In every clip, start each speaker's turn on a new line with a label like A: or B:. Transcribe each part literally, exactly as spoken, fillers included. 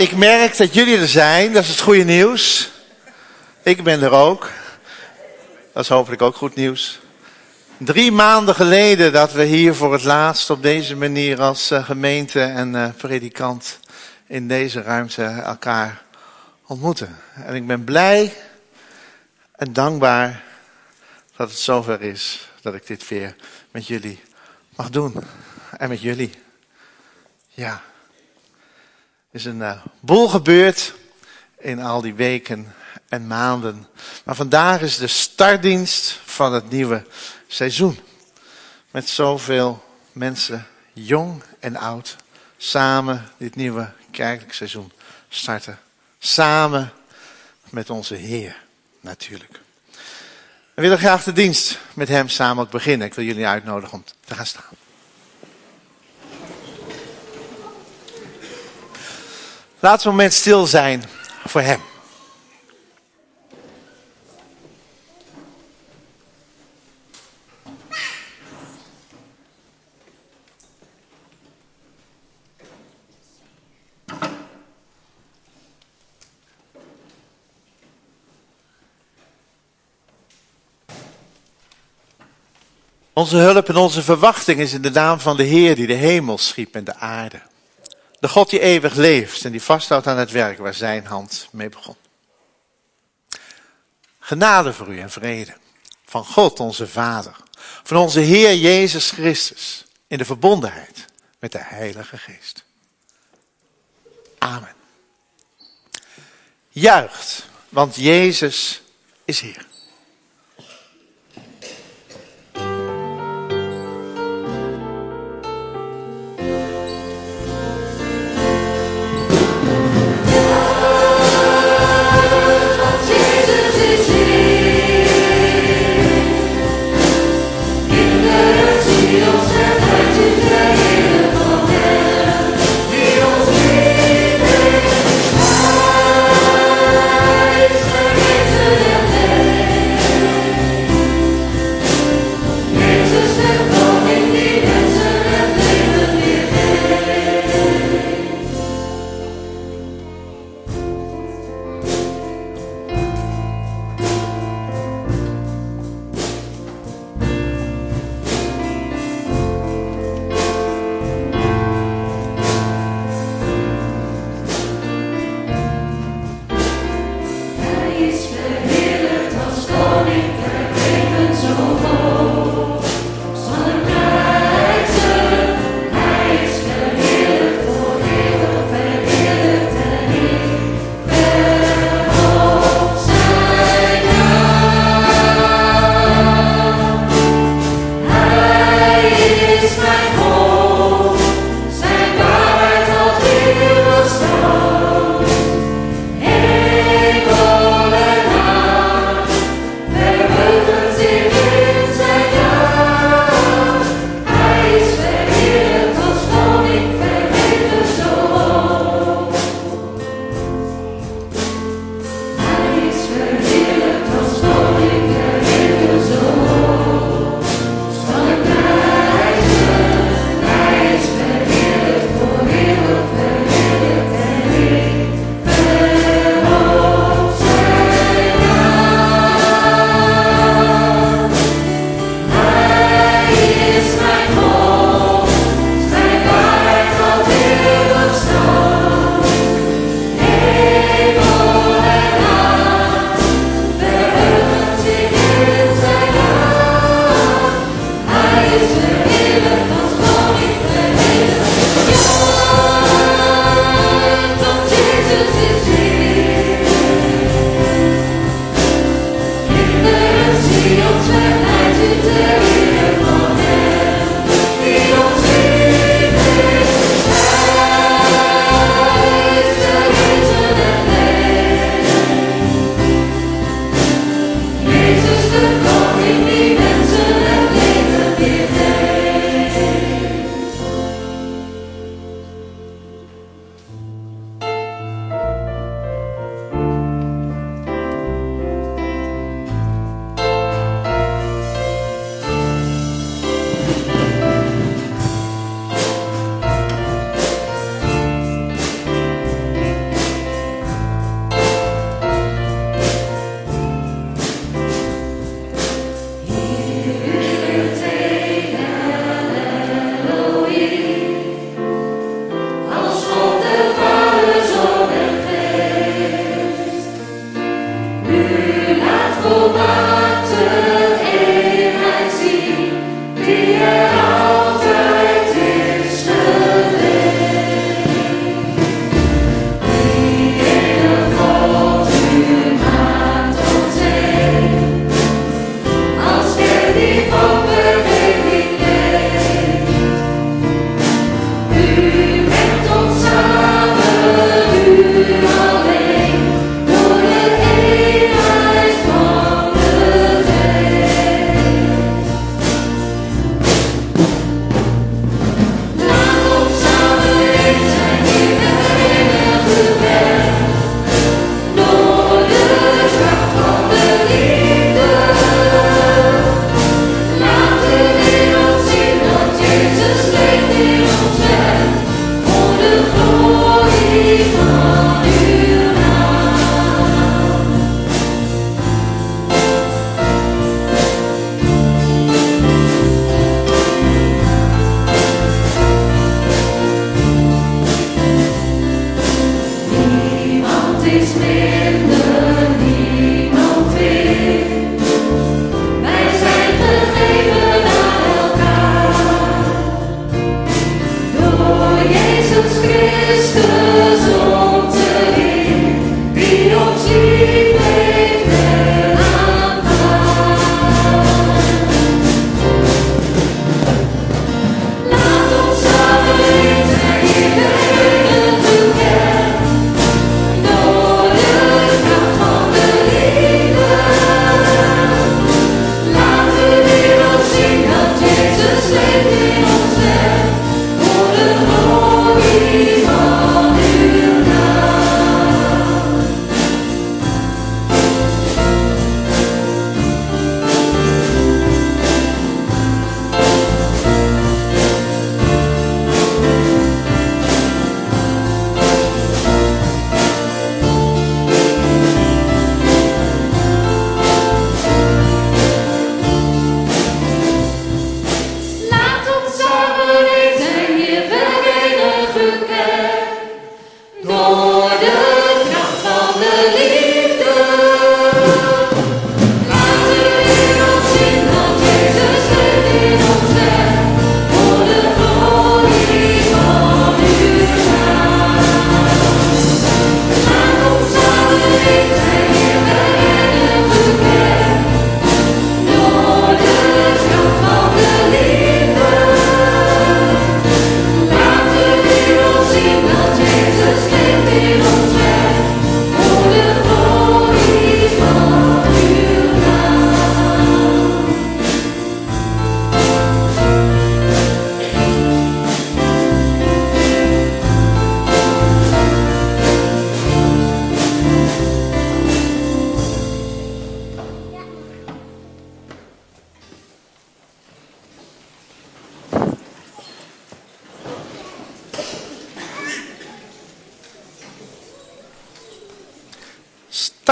A: Ik merk dat jullie er zijn, dat is het goede nieuws. Ik ben er ook. Dat is hopelijk ook goed nieuws. Drie maanden geleden dat we hier voor het laatst op deze manier als uh, gemeente en uh, predikant in deze ruimte elkaar ontmoeten. En ik ben blij en dankbaar dat het zover is dat ik dit weer met jullie mag doen. En met jullie. Ja. Er is een uh, boel gebeurd in al die weken en maanden. Maar vandaag is de startdienst van het nieuwe seizoen. Met zoveel mensen, jong en oud, samen dit nieuwe kerkelijk seizoen starten. Samen met onze Heer, natuurlijk. We willen graag de dienst met hem samen ook beginnen. Ik wil jullie uitnodigen om te gaan staan. Laten we een moment stil zijn voor hem. Onze hulp en onze verwachting is in de naam van de Heer die de hemel schiep en de aarde. De God die eeuwig leeft en die vasthoudt aan het werk waar zijn hand mee begon. Genade voor u en vrede. Van God onze Vader. Van onze Heer Jezus Christus. In de verbondenheid met de Heilige Geest. Amen. Juicht, want Jezus is Heer.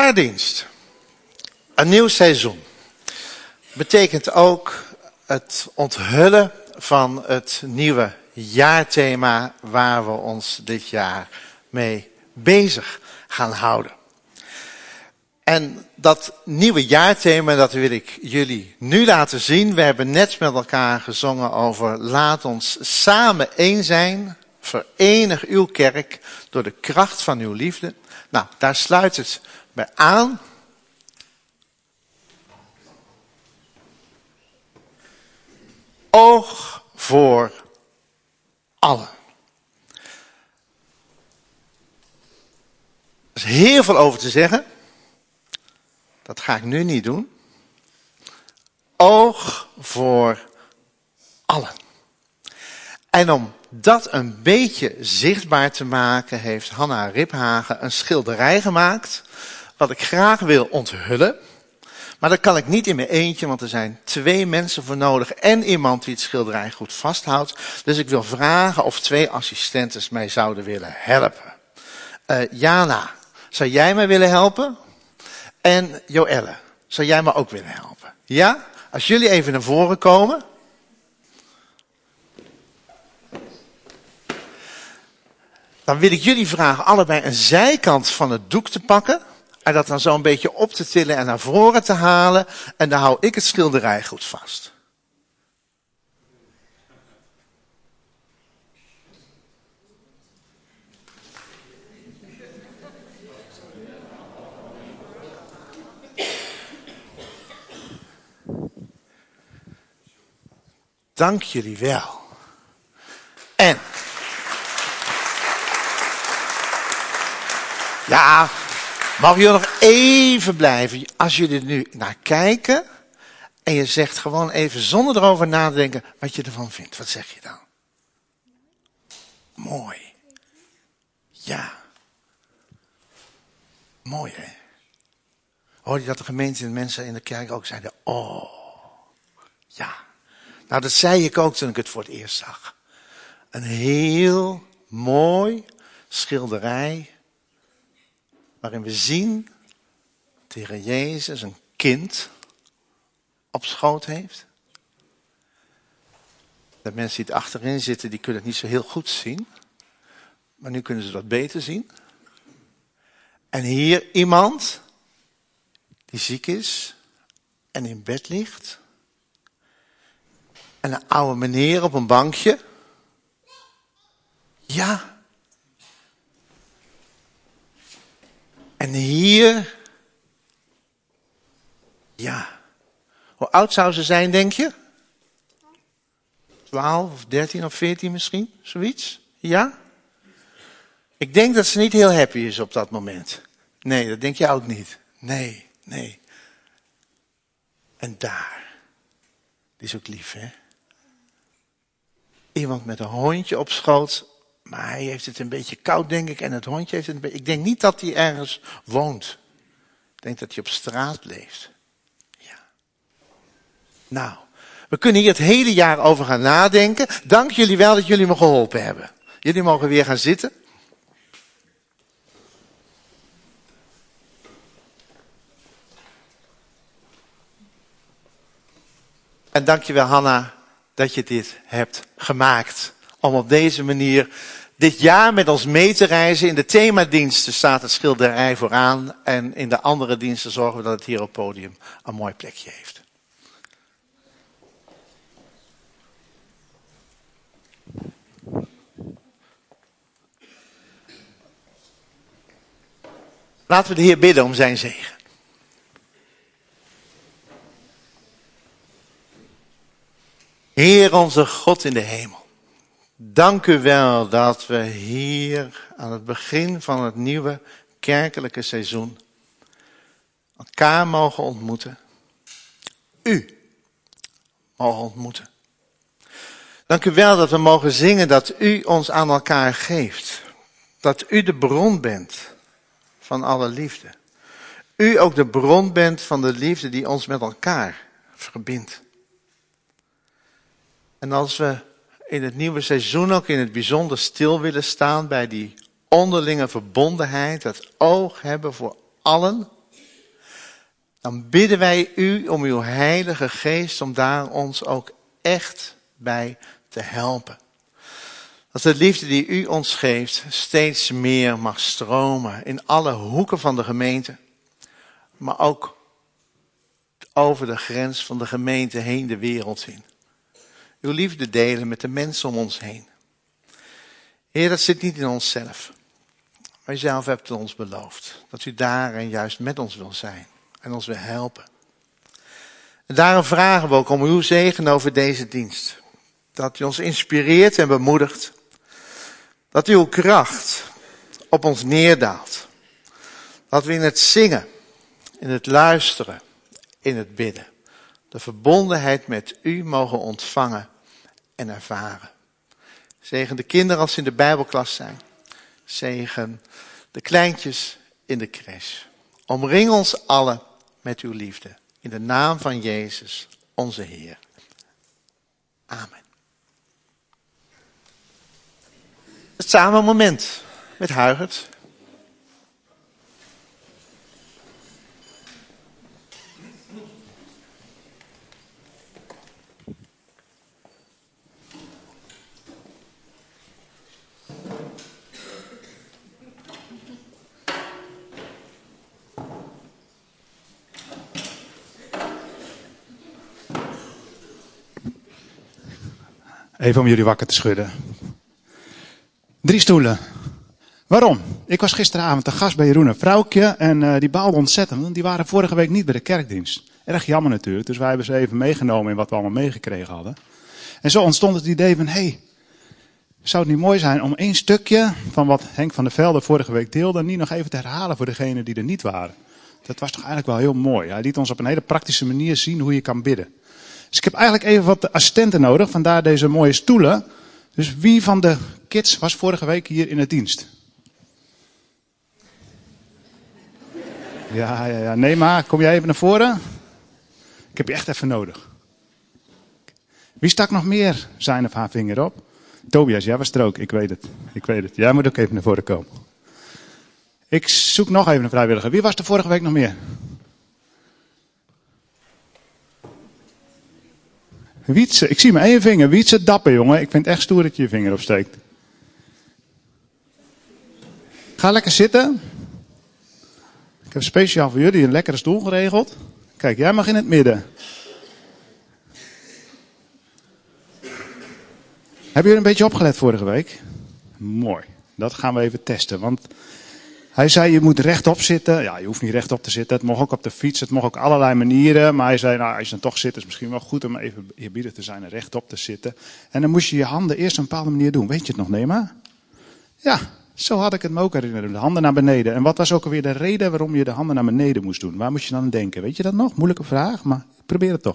A: Jaardienst. Een nieuw seizoen. Betekent ook het onthullen van het nieuwe jaarthema waar we ons dit jaar mee bezig gaan houden. En dat nieuwe jaarthema, dat wil ik jullie nu laten zien. We hebben net met elkaar gezongen over laat ons samen één zijn. Verenig uw kerk door de kracht van uw liefde. Nou, daar sluit het bij aan. Oog voor allen. Er is heel veel over te zeggen. Dat ga ik nu niet doen. Oog voor allen. En om dat een beetje zichtbaar te maken, heeft Hanna Riphagen een schilderij gemaakt, wat ik graag wil onthullen. Maar dat kan ik niet in mijn eentje, want er zijn twee mensen voor nodig en iemand die het schilderij goed vasthoudt. Dus ik wil vragen of twee assistentes mij zouden willen helpen. Uh, Jana, zou jij mij willen helpen? En Joelle, zou jij me ook willen helpen? Ja? Als jullie even naar voren komen. Dan wil ik jullie vragen allebei een zijkant van het doek te pakken. En dat dan zo een beetje op te tillen en naar voren te halen. En dan hou ik het schilderij goed vast. Dank jullie wel. En... Ja, mag je nog even blijven? Als jullie er nu naar kijken en je zegt gewoon even zonder erover nadenken wat je ervan vindt. Wat zeg je dan? Mooi. Ja. Mooi, hè? Hoorde je dat de gemeente en de mensen in de kerk ook zeiden, oh, ja. Nou, dat zei ik ook toen ik het voor het eerst zag. Een heel mooi schilderij waarin we zien dat de Heer Jezus een kind op schoot heeft. De mensen die het achterin zitten, die kunnen het niet zo heel goed zien. Maar nu kunnen ze dat beter zien. En hier iemand die ziek is en in bed ligt. En een oude meneer op een bankje. Ja. En hier. Ja. Hoe oud zou ze zijn, denk je? twaalf of dertien of veertien misschien, zoiets. Ja? Ik denk dat ze niet heel happy is op dat moment. Nee, dat denk jij ook niet. Nee, nee. En daar. Die is ook lief, hè? Iemand met een hondje op schoot. Maar hij heeft het een beetje koud, denk ik. En het hondje heeft het een beetje... Ik denk niet dat hij ergens woont. Ik denk dat hij op straat leeft. Ja. Nou, we kunnen hier het hele jaar over gaan nadenken. Dank jullie wel dat jullie me geholpen hebben. Jullie mogen weer gaan zitten. En dankjewel Hanna dat je dit hebt gemaakt. Om op deze manier dit jaar met ons mee te reizen. In de themadiensten staat het schilderij vooraan. En in de andere diensten zorgen we dat het hier op het podium een mooi plekje heeft. Laten we de Heer bidden om zijn zegen. Heer onze God in de hemel. Dank u wel dat we hier aan het begin van het nieuwe kerkelijke seizoen elkaar mogen ontmoeten. U mogen ontmoeten. Dank u wel dat we mogen zingen dat u ons aan elkaar geeft. Dat u de bron bent van alle liefde. U ook de bron bent van de liefde die ons met elkaar verbindt. En als we in het nieuwe seizoen ook in het bijzonder stil willen staan bij die onderlinge verbondenheid, het oog hebben voor allen, Dan bidden wij u om uw Heilige Geest, om daar ons ook echt bij te helpen. Dat de liefde die u ons geeft steeds meer mag stromen in alle hoeken van de gemeente. Maar ook over de grens van de gemeente heen, de wereld in. Uw liefde delen met de mensen om ons heen. Heer, dat zit niet in onszelf. Wij zelf hebben het ons beloofd. Dat u daarin juist met ons wil zijn. En ons wil helpen. En daarom vragen we ook om uw zegen over deze dienst. Dat u ons inspireert en bemoedigt. Dat uw kracht op ons neerdaalt. Dat we in het zingen, in het luisteren, in het bidden, de verbondenheid met u mogen ontvangen en ervaren. Zegen de kinderen als ze in de Bijbelklas zijn. Zegen de kleintjes in de crash. Omring ons allen met uw liefde. In de naam van Jezus, onze Heer. Amen. Het samen moment met Huigert.
B: Even om jullie wakker te schudden. Drie stoelen. Waarom? Ik was gisteravond te gast bij Jeroen en Vrouwtje en uh, die baalden ontzettend. Want die waren vorige week niet bij de kerkdienst. Erg jammer natuurlijk, dus wij hebben ze even meegenomen in wat we allemaal meegekregen hadden. En zo ontstond het idee van, hé, hey, zou het niet mooi zijn om één stukje van wat Henk van der Velde vorige week deelde, niet nog even te herhalen voor degenen die er niet waren. Dat was toch eigenlijk wel heel mooi. Hij liet ons op een hele praktische manier zien hoe je kan bidden. Dus ik heb eigenlijk even wat assistenten nodig, vandaar deze mooie stoelen. Dus wie van de kids was vorige week hier in het dienst? Ja, ja, ja. Nema, kom jij even naar voren? Ik heb je echt even nodig. Wie stak nog meer zijn of haar vinger op? Tobias, jij was er ook, ik weet het. Ik weet het. Jij moet ook even naar voren komen. Ik zoek nog even een vrijwilliger. Wie was er vorige week nog meer? Wietse, ik zie maar één vinger. Wietse, dapper jongen. Ik vind het echt stoer dat je je vinger opsteekt. Ga lekker zitten. Ik heb speciaal voor jullie een lekkere stoel geregeld. Kijk, jij mag in het midden. Hebben jullie een beetje opgelet vorige week? Mooi. Dat gaan we even testen. Want hij zei, je moet rechtop zitten. Ja, je hoeft niet rechtop te zitten. Het mag ook op de fiets. Het mag ook allerlei manieren. Maar hij zei, nou, als je dan toch zit, is het misschien wel goed om even eerbiedig te zijn en rechtop te zitten. En dan moest je je handen eerst op een bepaalde manier doen. Weet je het nog, Nema? Ja, zo had ik het me ook herinnerd. De handen naar beneden. En wat was ook alweer de reden waarom je de handen naar beneden moest doen? Waar moest je dan aan denken? Weet je dat nog? Moeilijke vraag, maar probeer het toch.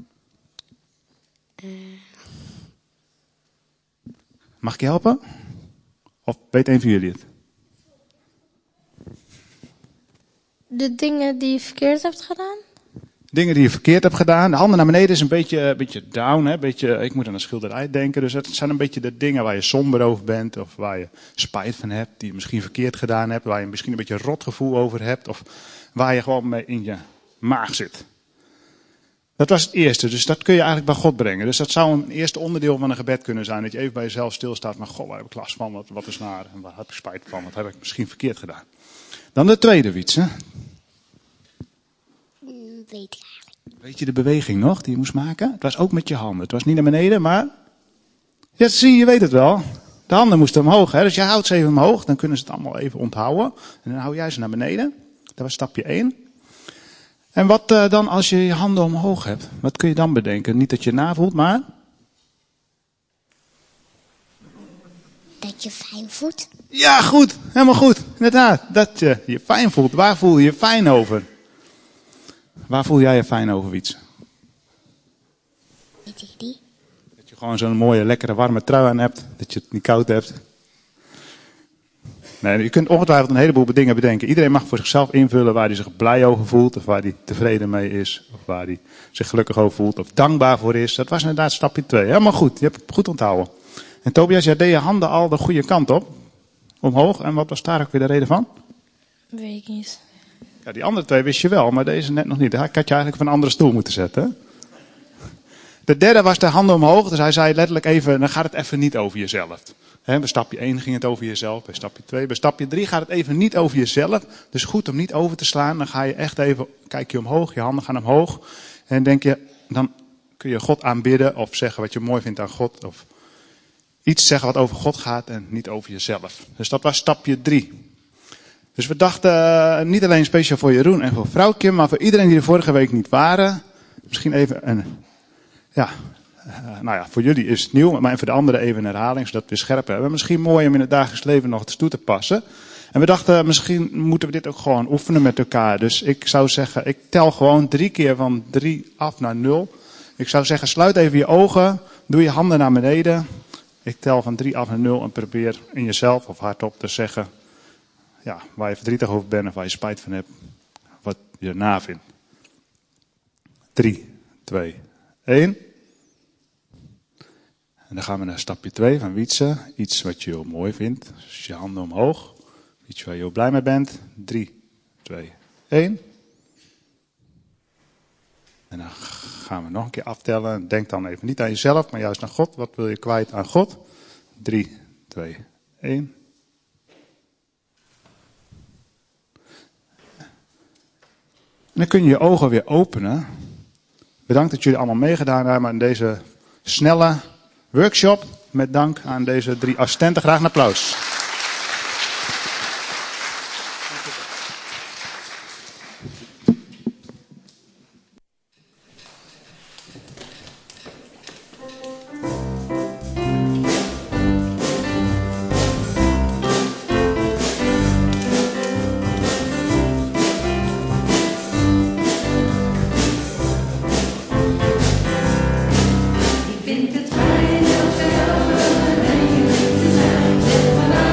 B: Mag ik je helpen? Of weet een van jullie het?
C: De dingen die je verkeerd hebt gedaan?
B: Dingen die je verkeerd hebt gedaan. De handen naar beneden is een beetje, een beetje down. Hè? Een beetje, ik moet aan een schilderij denken. Dus het zijn een beetje de dingen waar je somber over bent. Of waar je spijt van hebt. Die je misschien verkeerd gedaan hebt. Waar je misschien een beetje rotgevoel over hebt. Of waar je gewoon mee in je maag zit. Dat was het eerste. Dus dat kun je eigenlijk bij God brengen. Dus dat zou een eerste onderdeel van een gebed kunnen zijn. Dat je even bij jezelf stilstaat. Maar God, waar heb ik last van? Wat, wat is naar? En waar heb ik spijt van? Wat heb ik misschien verkeerd gedaan? Dan de tweede Wiets, hè?
C: Weet ik eigenlijk.
B: Weet je de beweging nog die je moest maken? Het was ook met je handen. Het was niet naar beneden, maar... Ja, zie je, je weet het wel. De handen moesten omhoog, hè? Dus jij houdt ze even omhoog. Dan kunnen ze het allemaal even onthouden. En dan hou jij ze naar beneden. Dat was stapje één. En wat uh, dan als je je handen omhoog hebt? Wat kun je dan bedenken? Niet dat je navoelt, maar...
C: Dat je fijn voelt.
B: Ja, goed. Helemaal goed. Inderdaad. Dat je je fijn voelt. Waar voel je je fijn over? Waar voel jij je fijn over, Wiets?
C: Weet je die?
B: Dat je gewoon zo'n mooie, lekkere, warme trui aan hebt. Dat je het niet koud hebt. Nee, je kunt ongetwijfeld een heleboel dingen bedenken. Iedereen mag voor zichzelf invullen waar hij zich blij over voelt. Of waar hij tevreden mee is. Of waar hij zich gelukkig over voelt. Of dankbaar voor is. Dat was inderdaad stapje twee. Helemaal goed. Je hebt het goed onthouden. En Tobias, jij deed je handen al de goede kant op. Omhoog. En wat was daar ook weer de reden van?
C: Weet ik niet.
B: Ja, die andere twee wist je wel, maar deze net nog niet. Ik had je eigenlijk op een andere stoel moeten zetten. De derde was de handen omhoog. Dus hij zei letterlijk even, dan gaat het even niet over jezelf. He, bij stapje één ging het over jezelf. Bij stapje twee, bij stapje drie gaat het even niet over jezelf. Dus goed om niet over te slaan. Dan ga je echt even, kijk je omhoog, je handen gaan omhoog. En denk je, dan kun je God aanbidden of zeggen wat je mooi vindt aan God. Of iets zeggen wat over God gaat en niet over jezelf. Dus dat was stapje drie. Dus we dachten, uh, niet alleen speciaal voor Jeroen en voor Vrouwtje, maar voor iedereen die er vorige week niet waren. Misschien even een, ja, uh, nou ja, voor jullie is het nieuw, maar voor de anderen even een herhaling, zodat we scherp hebben. Misschien mooi om in het dagelijks leven nog eens toe te passen. En we dachten, misschien moeten we dit ook gewoon oefenen met elkaar. Dus ik zou zeggen, ik tel gewoon drie keer van drie af naar nul. Ik zou zeggen, sluit even je ogen, doe je handen naar beneden. Ik tel van drie af naar nul en probeer in jezelf of hardop te zeggen, ja, waar je verdrietig over bent of waar je spijt van hebt, wat je erna vindt. drie, twee, één. En dan gaan we naar stapje twee van Wietse. Iets wat je heel mooi vindt. Dus je handen omhoog. Iets waar je heel blij mee bent. drie, twee, één. En dan gaan we nog een keer aftellen. Denk dan even niet aan jezelf, maar juist aan God. Wat wil je kwijt aan God? drie, twee, één. En dan kun je je ogen weer openen. Bedankt dat jullie allemaal meegedaan hebben aan deze snelle workshop. Met dank aan deze drie assistenten. Graag een applaus.
D: Ik vind het fijn dat we samen en jullie te zijn.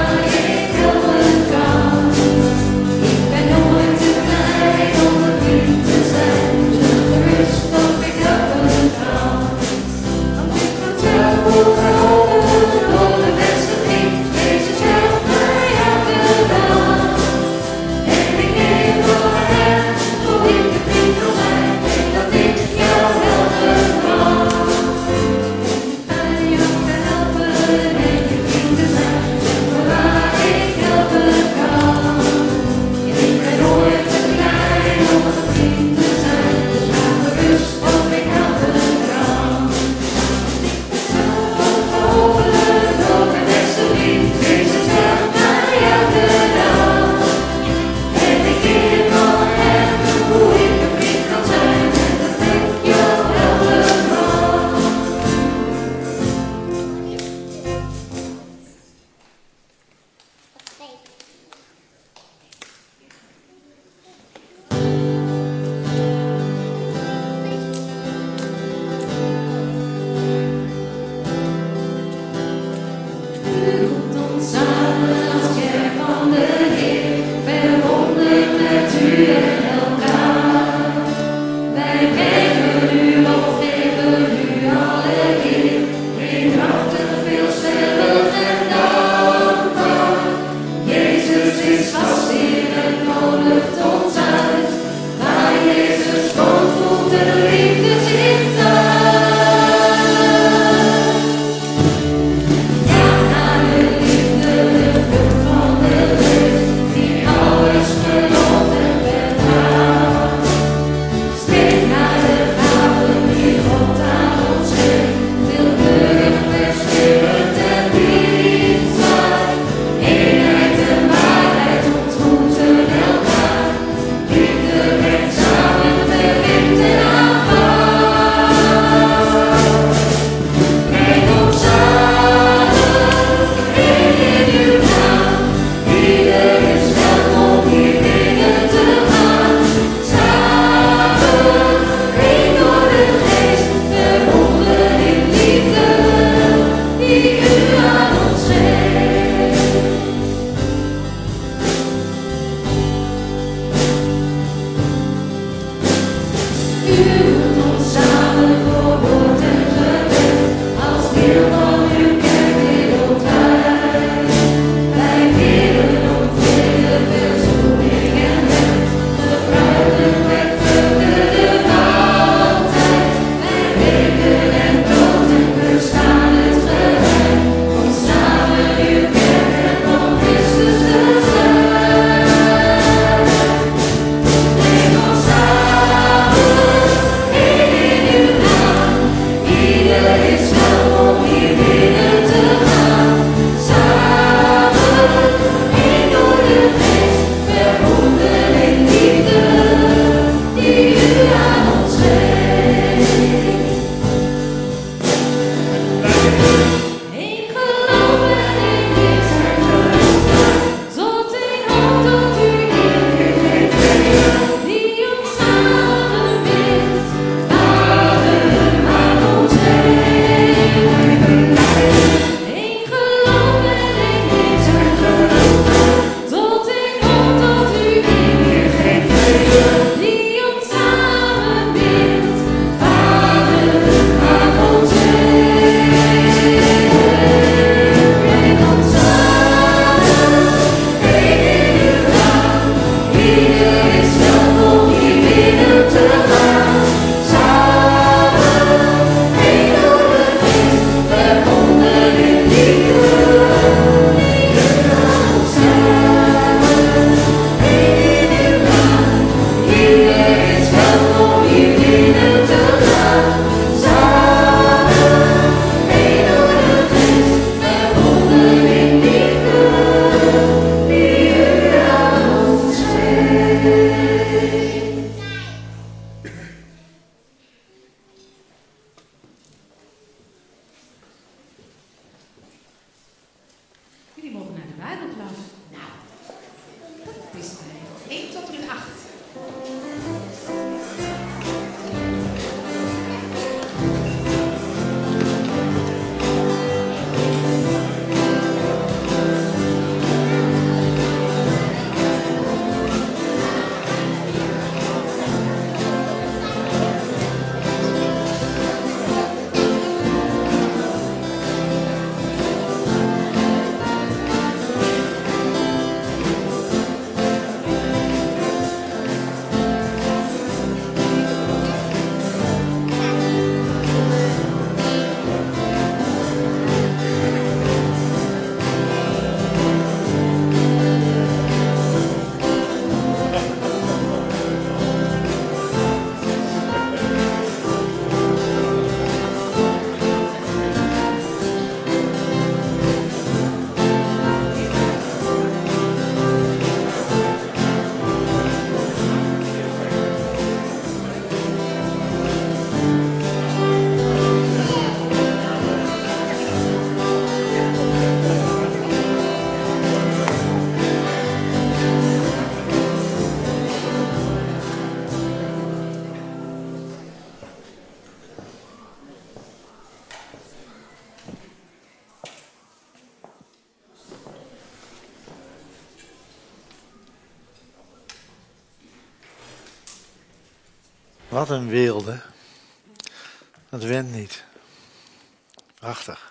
A: Wat een weelde. Dat went niet. Prachtig.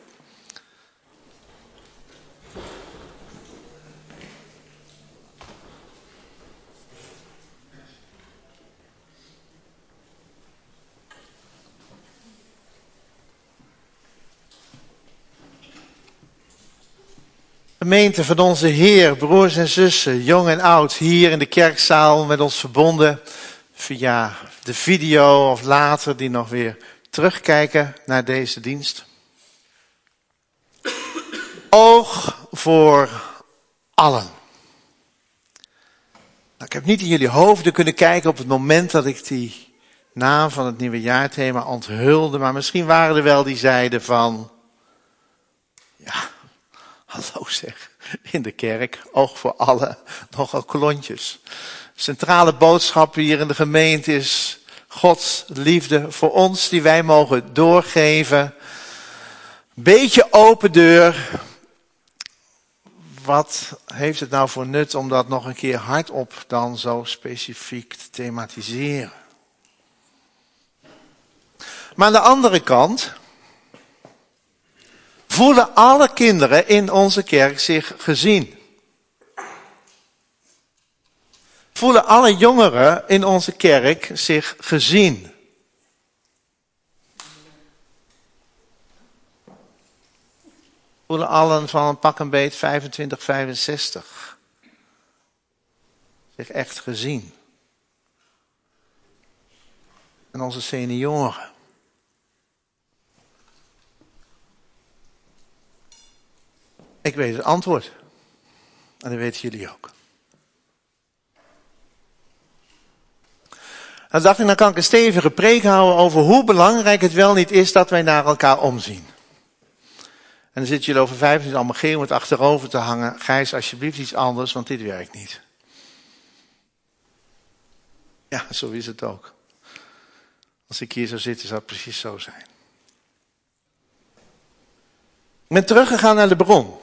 A: Gemeente van onze Heer, broers en zussen, jong en oud, hier in de kerkzaal met ons verbonden via de video of later die nog weer terugkijken naar deze dienst. Oog voor allen. Nou, ik heb niet in jullie hoofden kunnen kijken op het moment dat ik die naam van het nieuwe jaarthema onthulde, maar misschien waren er wel die zeiden van, ja, hallo zeg, in de kerk, oog voor allen, nogal klontjes. Centrale boodschap hier in de gemeente is Gods liefde voor ons die wij mogen doorgeven. Beetje open deur. Wat heeft het nou voor nut om dat nog een keer hardop dan zo specifiek te thematiseren? Maar aan de andere kant voelen alle kinderen in onze kerk zich gezien. Voelen alle jongeren in onze kerk zich gezien. Voelen allen van een pak een beet vijfentwintig, vijfenzestig zich echt gezien. En onze senioren. Ik weet het antwoord. En dat weten jullie ook. Dan dacht ik, dan kan ik een stevige preek houden over hoe belangrijk het wel niet is dat wij naar elkaar omzien. En dan zitten jullie over vijf minuten allemaal geel met achterover te hangen. Gijs, alsjeblieft iets anders, want dit werkt niet. Ja, zo is het ook. Als ik hier zou zitten, zou het precies zo zijn. Ik ben teruggegaan naar de bron.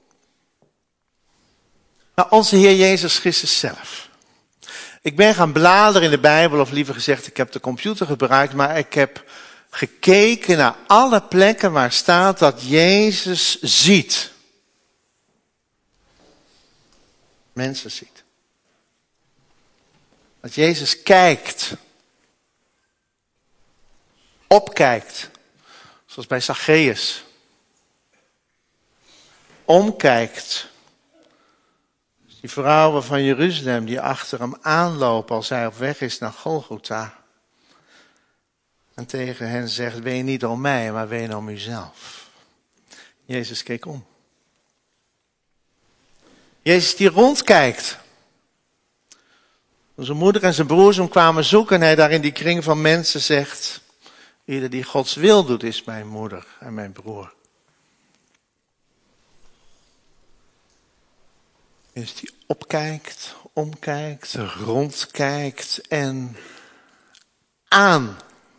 A: Naar onze Heer Jezus Christus zelf. Ik ben gaan bladeren in de Bijbel, of liever gezegd, ik heb de computer gebruikt, maar ik heb gekeken naar alle plekken waar staat dat Jezus ziet. Mensen ziet. Dat Jezus kijkt. Opkijkt. Zoals bij Zacchaeus. Omkijkt. Die vrouwen van Jeruzalem die achter hem aanlopen als hij op weg is naar Golgotha. En tegen hen zegt, ween niet om mij, maar ween om uzelf. Jezus keek om. Jezus die rondkijkt. Toen zijn moeder en zijn broers hem kwamen zoeken en hij daar in die kring van mensen zegt, ieder die Gods wil doet is mijn moeder en mijn broer. Jezus die opkijkt, omkijkt, rondkijkt en aankijkt.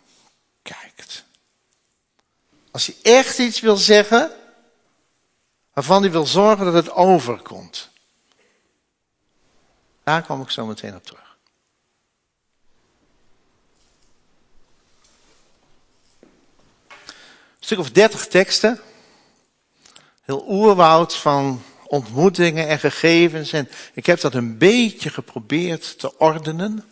A: Als hij echt iets wil zeggen, waarvan hij wil zorgen dat het overkomt. Daar kom ik zo meteen op terug. Een stuk of dertig teksten. Heel oerwoud van ontmoetingen en gegevens. En ik heb dat een beetje geprobeerd te ordenen.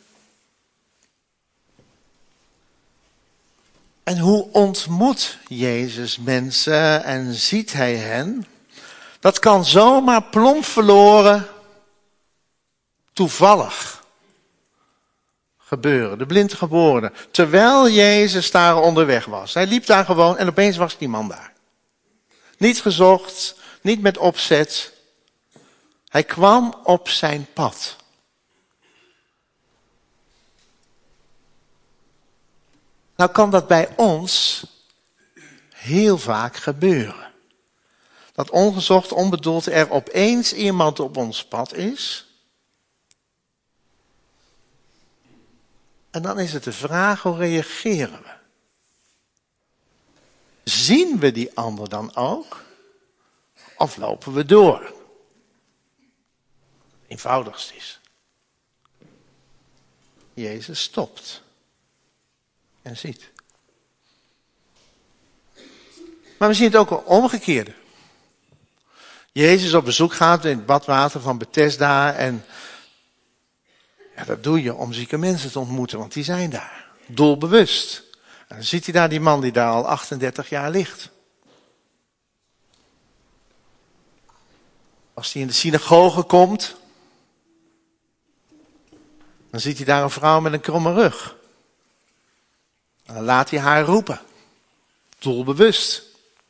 A: En hoe ontmoet Jezus mensen en ziet hij hen? Dat kan zomaar plomp verloren, toevallig gebeuren. De blinde geborene. Terwijl Jezus daar onderweg was. Hij liep daar gewoon en opeens was die man daar. Niet gezocht, niet met opzet. Hij kwam op zijn pad. Nou kan dat bij ons heel vaak gebeuren. Dat ongezocht, onbedoeld er opeens iemand op ons pad is. En dan is het de vraag, hoe reageren we? Zien we die ander dan ook? Of lopen we door? Eenvoudigst is. Jezus stopt. en ziet. Maar we zien het ook al omgekeerde. Jezus op bezoek gaat in het badwater van Bethesda en ja, dat doe je om zieke mensen te ontmoeten, want die zijn daar. Doelbewust. En dan ziet hij daar die man die daar al achtendertig jaar ligt. Als hij in de synagoge komt, dan ziet hij daar een vrouw met een kromme rug. En dan laat hij haar roepen. Doelbewust.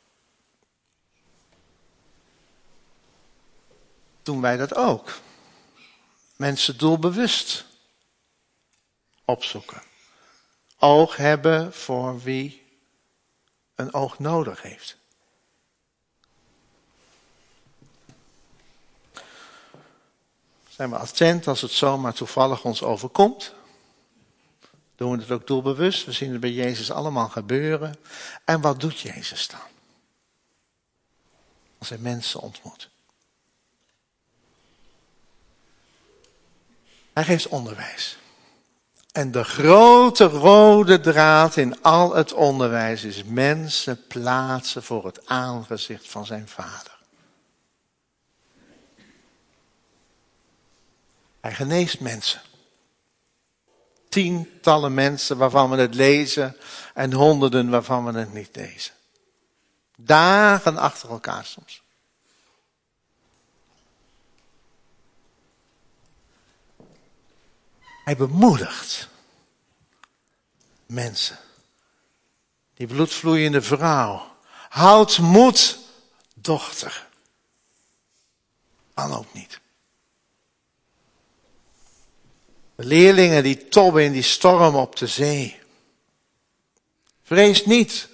A: Doen wij dat ook. Mensen doelbewust opzoeken. Oog hebben voor wie een oog nodig heeft. Zijn we attent als het zomaar toevallig ons overkomt? Doen we het ook doelbewust? We zien het bij Jezus allemaal gebeuren. En wat doet Jezus dan? Als hij mensen ontmoet. Hij geeft onderwijs. En de grote rode draad in al het onderwijs is mensen plaatsen voor het aangezicht van zijn Vader. Hij geneest mensen. Tientallen mensen waarvan we het lezen en honderden waarvan we het niet lezen. Dagen achter elkaar soms. Hij bemoedigt mensen. Die bloedvloeiende vrouw. Houd moed, dochter. Kan ook niet. De leerlingen die tobben in die storm op de zee. Vrees niet.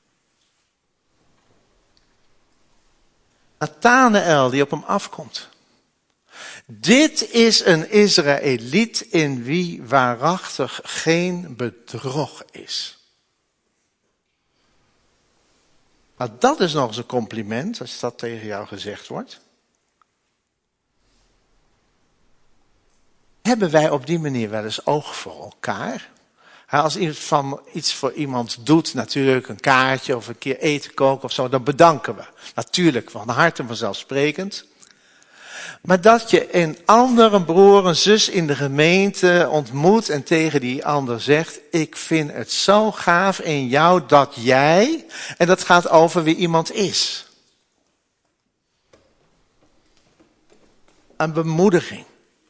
A: Nathanael die op hem afkomt. Dit is een Israëliet in wie waarachtig geen bedrog is. Maar dat is nog eens een compliment als dat tegen jou gezegd wordt. Hebben wij op die manier wel eens oog voor elkaar? Als iemand van iets voor iemand doet, natuurlijk een kaartje of een keer eten koken of zo, dan bedanken we. Natuurlijk, van harte vanzelfsprekend. Maar dat je een ander, een broer, een zus in de gemeente ontmoet en tegen die ander zegt, ik vind het zo gaaf in jou dat jij, en dat gaat over wie iemand is. Een bemoediging.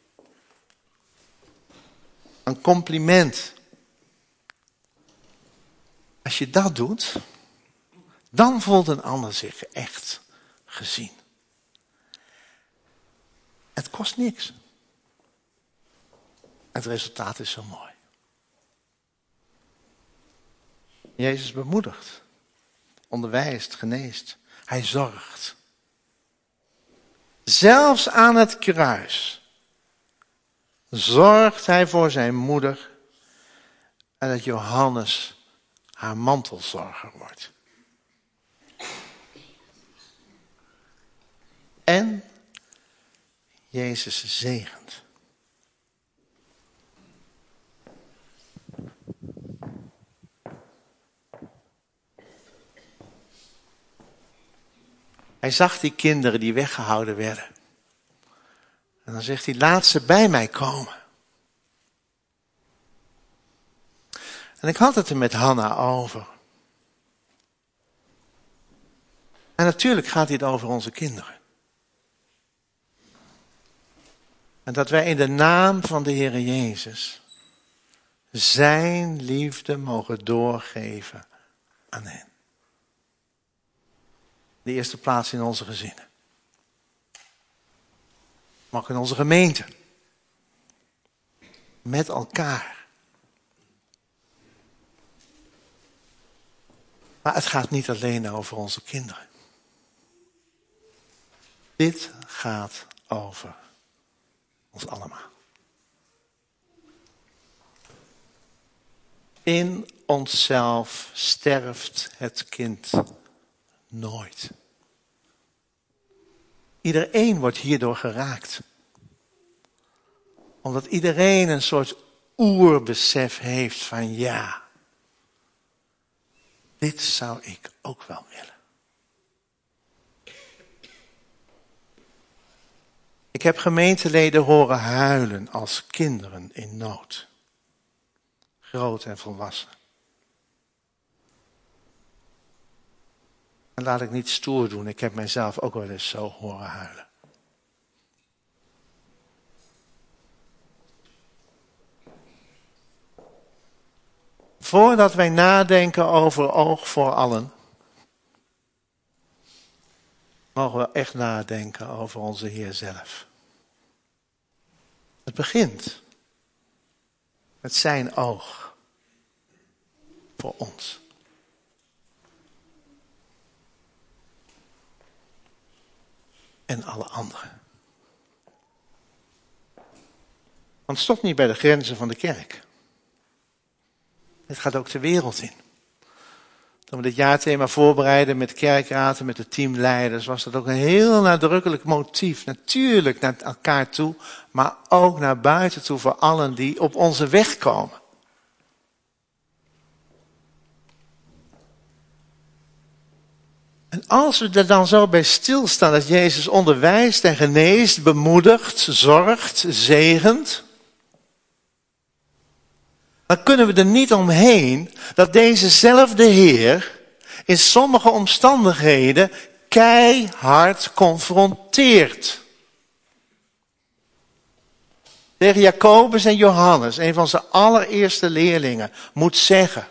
A: Een compliment. Als je dat doet, dan voelt een ander zich echt gezien. Het kost niks. Het resultaat is zo mooi. Jezus bemoedigt, onderwijst, geneest. Hij zorgt. Zelfs aan het kruis zorgt hij voor zijn moeder en dat Johannes haar mantelzorger wordt. En Jezus zegent. Hij zag die kinderen die weggehouden werden. En dan zegt hij, laat ze bij mij komen. En ik had het er met Hanna over. En natuurlijk gaat dit over onze kinderen. En dat wij in de naam van de Heere Jezus zijn liefde mogen doorgeven aan hen. De eerste plaats in onze gezinnen. Maar ook in onze gemeente. Met elkaar. Maar het gaat niet alleen over onze kinderen. Dit gaat over ons allemaal. In onszelf sterft het kind nooit. Iedereen wordt hierdoor geraakt. Omdat iedereen een soort oerbesef heeft van ja, Dit zou ik ook wel willen. Ik heb gemeenteleden horen huilen als kinderen in nood. Groot en volwassen. En laat ik niet stoer doen, ik heb mijzelf ook wel eens zo horen huilen. Voordat wij nadenken over oog voor allen, mogen we echt nadenken over onze Heer zelf. Het begint met zijn oog voor ons. En alle anderen. Want het stopt niet bij de grenzen van de kerk. Het gaat ook de wereld in. Toen we dit jaarthema voorbereiden met kerkraad en met de teamleiders, was dat ook een heel nadrukkelijk motief. Natuurlijk naar elkaar toe, maar ook naar buiten toe voor allen die op onze weg komen. En als we er dan zo bij stilstaan dat Jezus onderwijst en geneest, bemoedigt, zorgt, zegent, dan kunnen we er niet omheen dat dezezelfde Heer in sommige omstandigheden keihard confronteert. Tegen Jacobus en Johannes, een van zijn allereerste leerlingen, moet zeggen: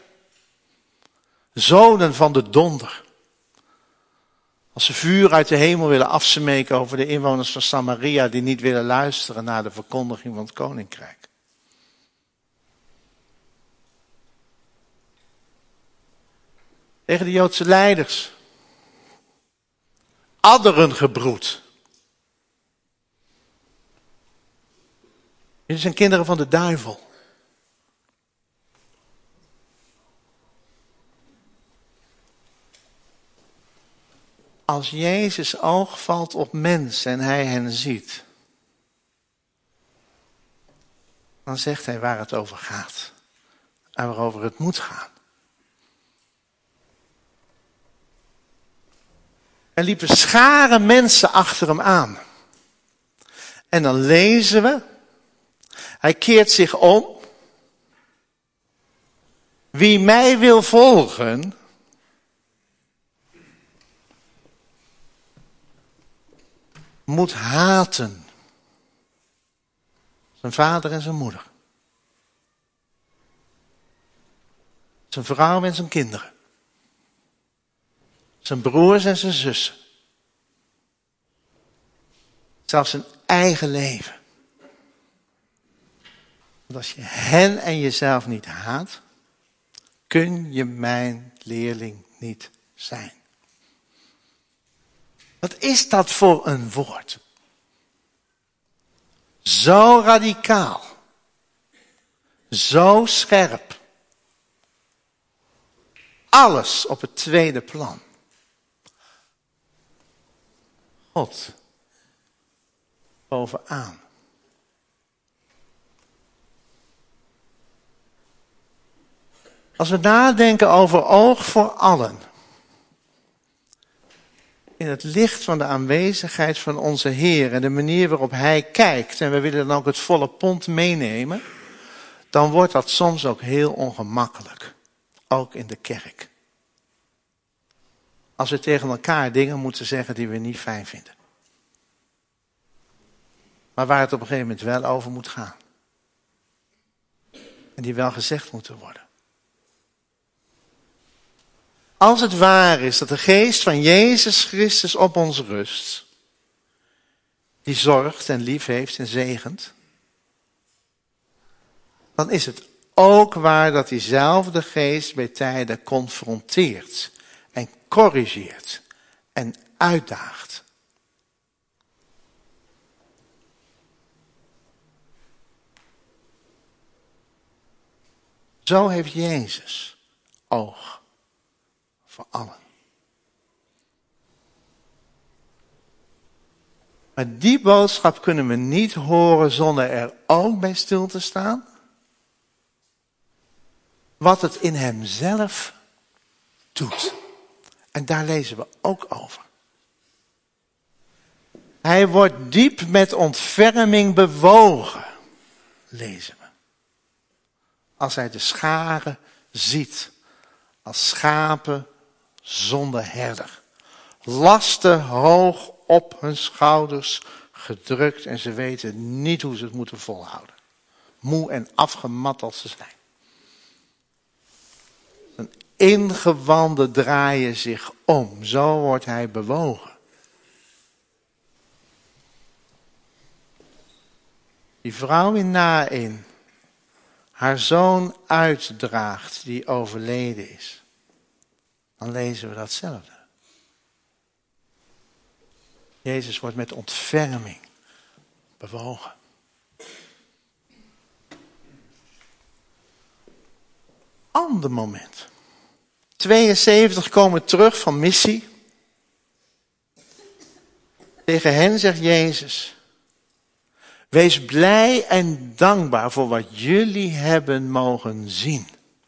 A: zonen van de donder. Als ze vuur uit de hemel willen afsmeken over de inwoners van Samaria die niet willen luisteren naar de verkondiging van het koninkrijk. Tegen de Joodse leiders. Adderen gebroed. Jullie zijn kinderen van de duivel. Als Jezus oog valt op mensen en hij hen ziet, dan zegt hij waar het over gaat. En waarover het moet gaan. Er liepen scharen mensen achter hem aan. En dan lezen we, hij keert zich om. Wie mij wil volgen, moet haten zijn vader en zijn moeder. Zijn vrouw en zijn kinderen. Zijn broers en zijn zussen. Zelfs zijn eigen leven. Want als je hen en jezelf niet haat, kun je mijn leerling niet zijn. Wat is dat voor een woord? Zo radicaal. Zo scherp. Alles op het tweede plan. God bovenaan. Als we nadenken over oog voor allen, in het licht van de aanwezigheid van onze Heer en de manier waarop Hij kijkt, en we willen dan ook het volle pond meenemen, dan wordt dat soms ook heel ongemakkelijk. Ook in de kerk. Als we tegen elkaar dingen moeten zeggen die we niet fijn vinden. Maar waar het op een gegeven moment wel over moet gaan. En die wel gezegd moeten worden. Als het waar is dat de geest van Jezus Christus op ons rust. Die zorgt en lief heeft en zegent. Dan is het ook waar dat diezelfde geest bij tijden confronteert. En corrigeert. En uitdaagt. Zo heeft Jezus oog voor allen. Maar die boodschap kunnen we niet horen zonder er ook bij stil te staan. Wat het in hemzelf doet. En daar lezen we ook over. Hij wordt diep met ontferming bewogen, lezen we. Als hij de scharen ziet, als schapen zonder herder. Lasten hoog op hun schouders gedrukt en ze weten niet hoe ze het moeten volhouden. Moe en afgemat als ze zijn. Zijn ingewanden draaien zich om, zo wordt hij bewogen. Die vrouw in Naïn haar zoon uitdraagt die overleden is. Dan lezen we datzelfde. Jezus wordt met ontferming bewogen. Ander moment. tweeënzeventig komen terug van missie. Tegen hen zegt Jezus: wees blij en dankbaar voor wat jullie hebben mogen zien.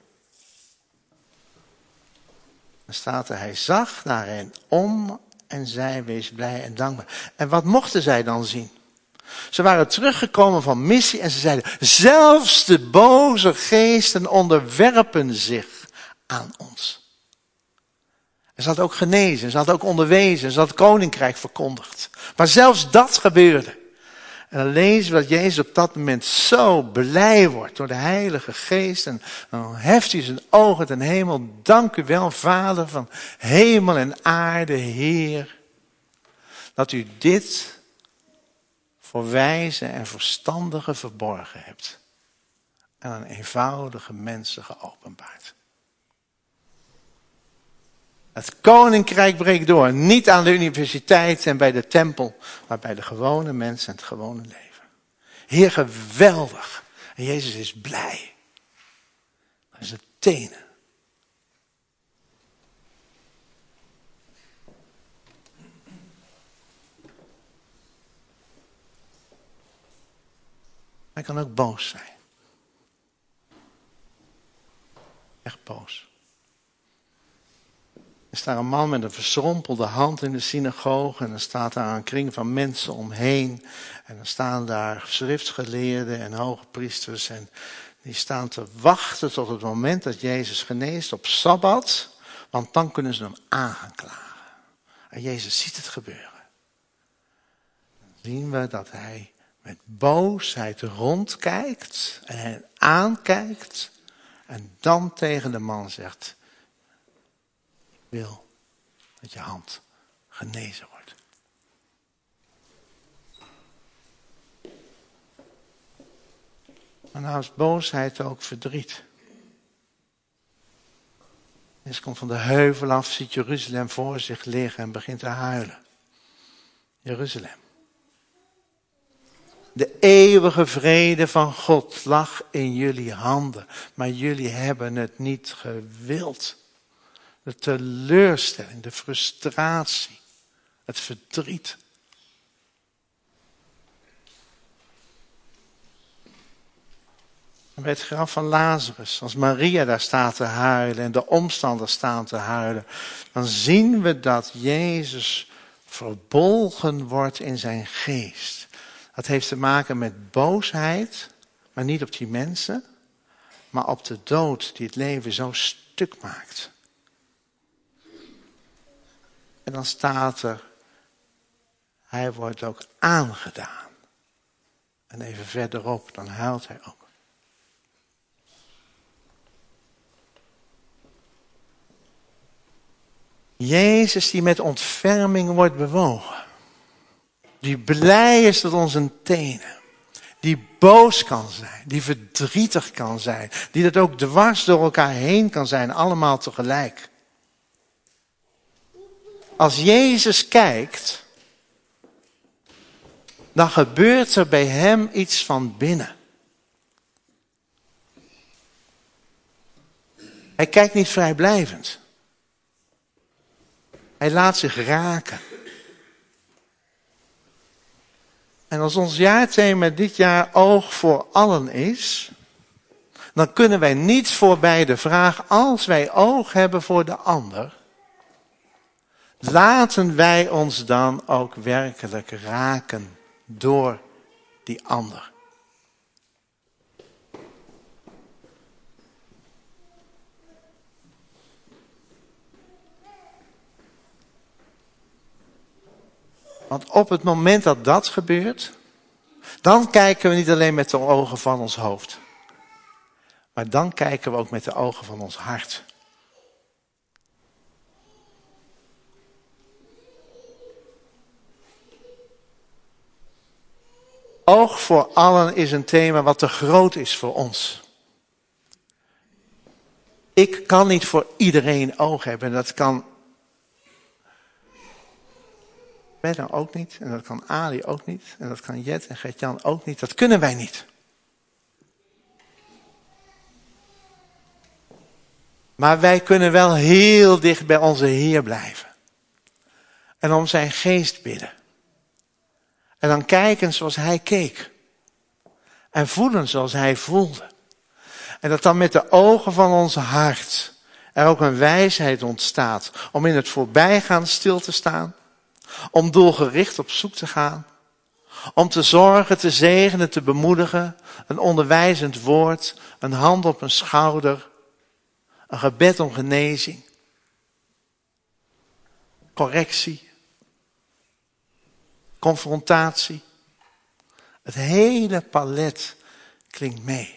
A: Dan staat er, hij zag naar hen om en zei, wees blij en dankbaar. En wat mochten zij dan zien? Ze waren teruggekomen van missie en ze zeiden, zelfs de boze geesten onderwerpen zich aan ons. En ze had ook genezen, ze had ook onderwezen, ze had het koninkrijk verkondigd. Maar zelfs dat gebeurde. En dan lezen we dat Jezus op dat moment zo blij wordt door de Heilige Geest. En dan heft hij zijn ogen ten hemel. Dank u wel, Vader van hemel en aarde, Heer. Dat u dit voor wijze en verstandigen verborgen hebt. En aan eenvoudige mensen geopenbaard. Het koninkrijk breekt door. Niet aan de universiteit en bij de tempel. Maar bij de gewone mensen en het gewone leven. Heer, geweldig. En Jezus is blij. Dat is het tenen. Hij kan ook boos zijn. Echt boos. Er staat een man met een verschrompelde hand in de synagoge. En dan staat daar een kring van mensen omheen. En dan staan daar schriftgeleerden en hoge priesters. En die staan te wachten tot het moment dat Jezus geneest op Sabbat. Want dan kunnen ze hem aan gaan klagen. En Jezus ziet het gebeuren. Dan zien we dat hij met boosheid rondkijkt. En hen aankijkt. En dan tegen de man zegt, wil dat je hand genezen wordt. Maar nou is boosheid ook verdriet. Jezus komt van de heuvel af, ziet Jeruzalem voor zich liggen en begint te huilen. Jeruzalem. De eeuwige vrede van God lag in jullie handen, maar jullie hebben het niet gewild. De teleurstelling, de frustratie, het verdriet. En bij het graf van Lazarus, als Maria daar staat te huilen en de omstanders staan te huilen, dan zien we dat Jezus verbolgen wordt in zijn geest. Dat heeft te maken met boosheid, maar niet op die mensen, maar op de dood die het leven zo stuk maakt. En dan staat er, hij wordt ook aangedaan. En even verderop, dan huilt hij ook. Jezus die met ontferming wordt bewogen. Die blij is tot onze tenen. Die boos kan zijn. Die verdrietig kan zijn. Die dat ook dwars door elkaar heen kan zijn. Allemaal tegelijk. Als Jezus kijkt, dan gebeurt er bij hem iets van binnen. Hij kijkt niet vrijblijvend. Hij laat zich raken. En als ons jaarthema dit jaar oog voor allen is, dan kunnen wij niet voorbij de vraag, als wij oog hebben voor de ander, laten wij ons dan ook werkelijk raken door die ander. Want op het moment dat dat gebeurt, dan kijken we niet alleen met de ogen van ons hoofd. Maar dan kijken we ook met de ogen van ons hart. Oog voor allen is een thema wat te groot is voor ons. Ik kan niet voor iedereen oog hebben. En dat kan Benno ook niet. En dat kan Ali ook niet. En dat kan Jet en Gert-Jan ook niet. Dat kunnen wij niet. Maar wij kunnen wel heel dicht bij onze Heer blijven. En om zijn geest bidden. En dan kijken zoals hij keek. En voelen zoals hij voelde. En dat dan met de ogen van ons hart er ook een wijsheid ontstaat. Om in het voorbijgaan stil te staan. Om doelgericht op zoek te gaan. Om te zorgen, te zegenen, te bemoedigen. Een onderwijzend woord. Een hand op een schouder. Een gebed om genezing. Correctie. Confrontatie. Het hele palet klinkt mee.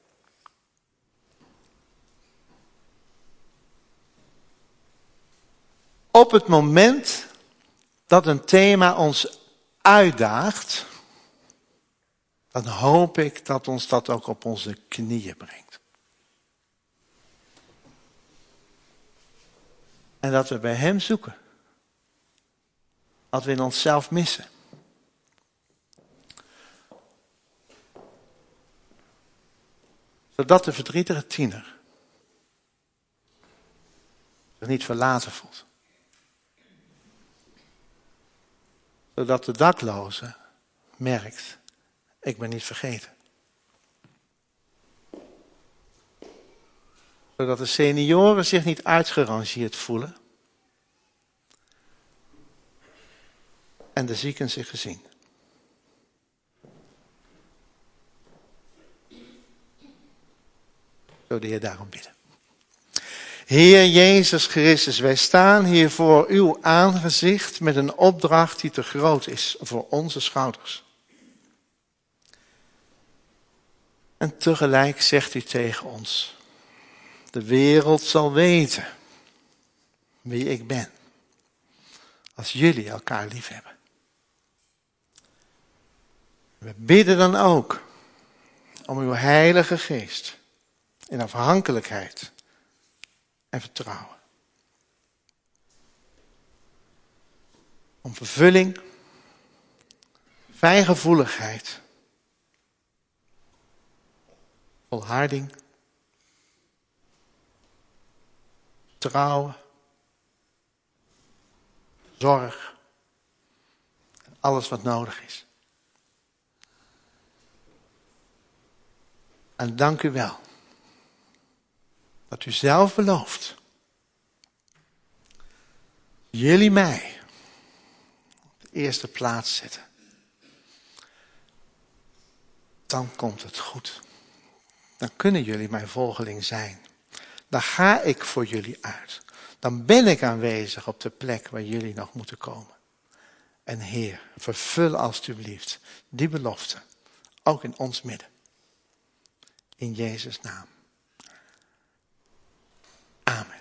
A: Op het moment dat een thema ons uitdaagt, dan hoop ik dat ons dat ook op onze knieën brengt. En dat we bij hem zoeken. Dat we in onszelf missen. Zodat de verdrietige tiener zich niet verlaten voelt. Zodat de dakloze merkt, ik ben niet vergeten. Zodat de senioren zich niet uitgerangeerd voelen. En de zieken zich gezien. Zo de Heer daarom bidden. Heer Jezus Christus, wij staan hier voor uw aangezicht met een opdracht die te groot is voor onze schouders. En tegelijk zegt u tegen ons, de wereld zal weten wie ik ben, als jullie elkaar lief hebben. We bidden dan ook om uw Heilige Geest in afhankelijkheid en vertrouwen. Om vervulling, fijngevoeligheid, volharding, vertrouwen, zorg en alles wat nodig is. En dank u wel dat u zelf belooft jullie mij op de eerste plaats zetten. Dan komt het goed. Dan kunnen jullie mijn volgeling zijn. Dan ga ik voor jullie uit. Dan ben ik aanwezig op de plek waar jullie nog moeten komen. En Heer, vervul alstublieft die belofte, ook in ons midden. In Jezus' naam. Amen.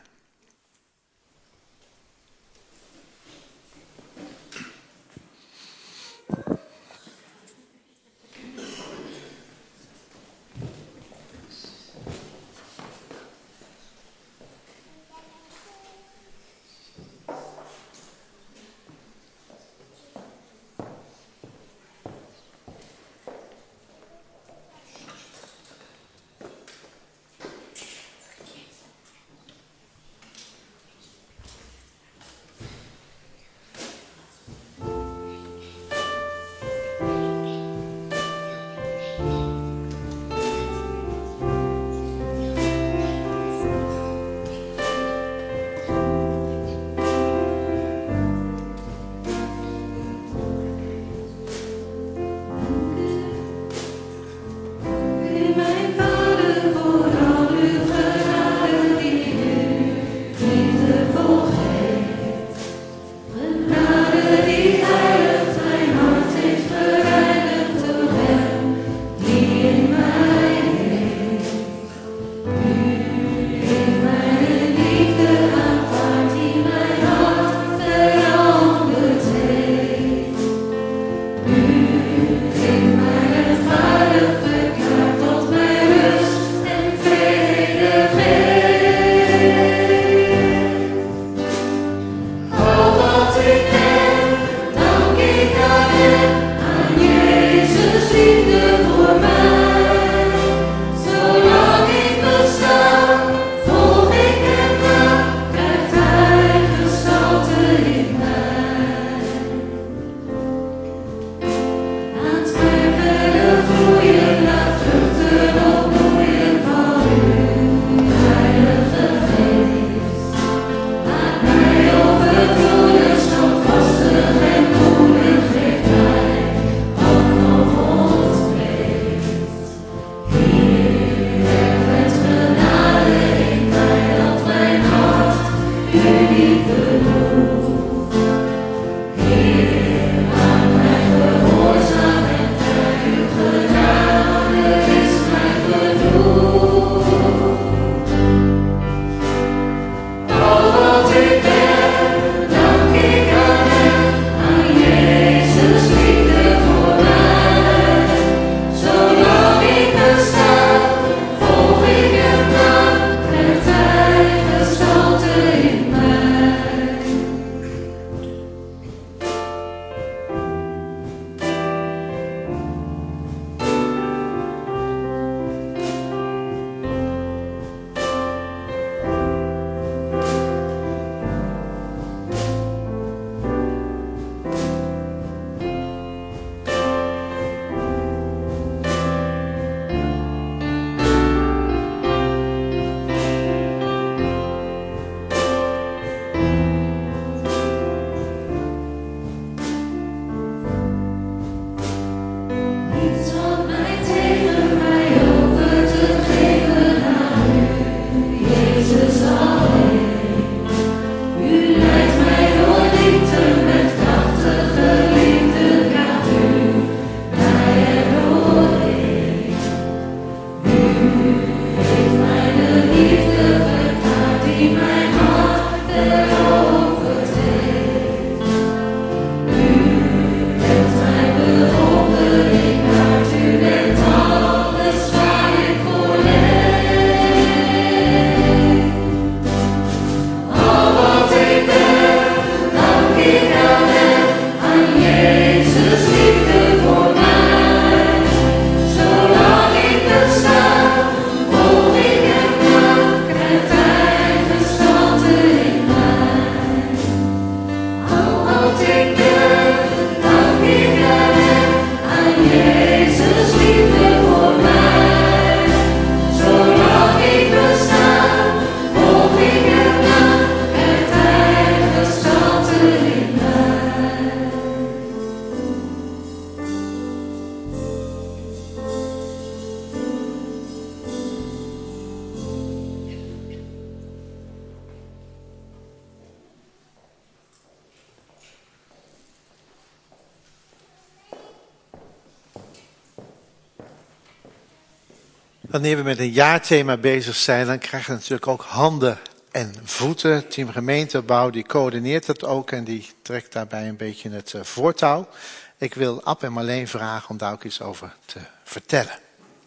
A: Wanneer we met een jaarthema bezig zijn, dan krijgen we natuurlijk ook handen en voeten. Team Gemeentebouw die coördineert dat ook en die trekt daarbij een beetje het uh, voortouw. Ik wil Ab en Marleen vragen om daar ook iets over te vertellen.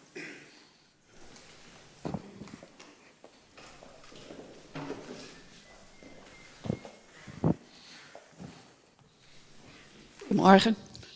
D: Goedemorgen.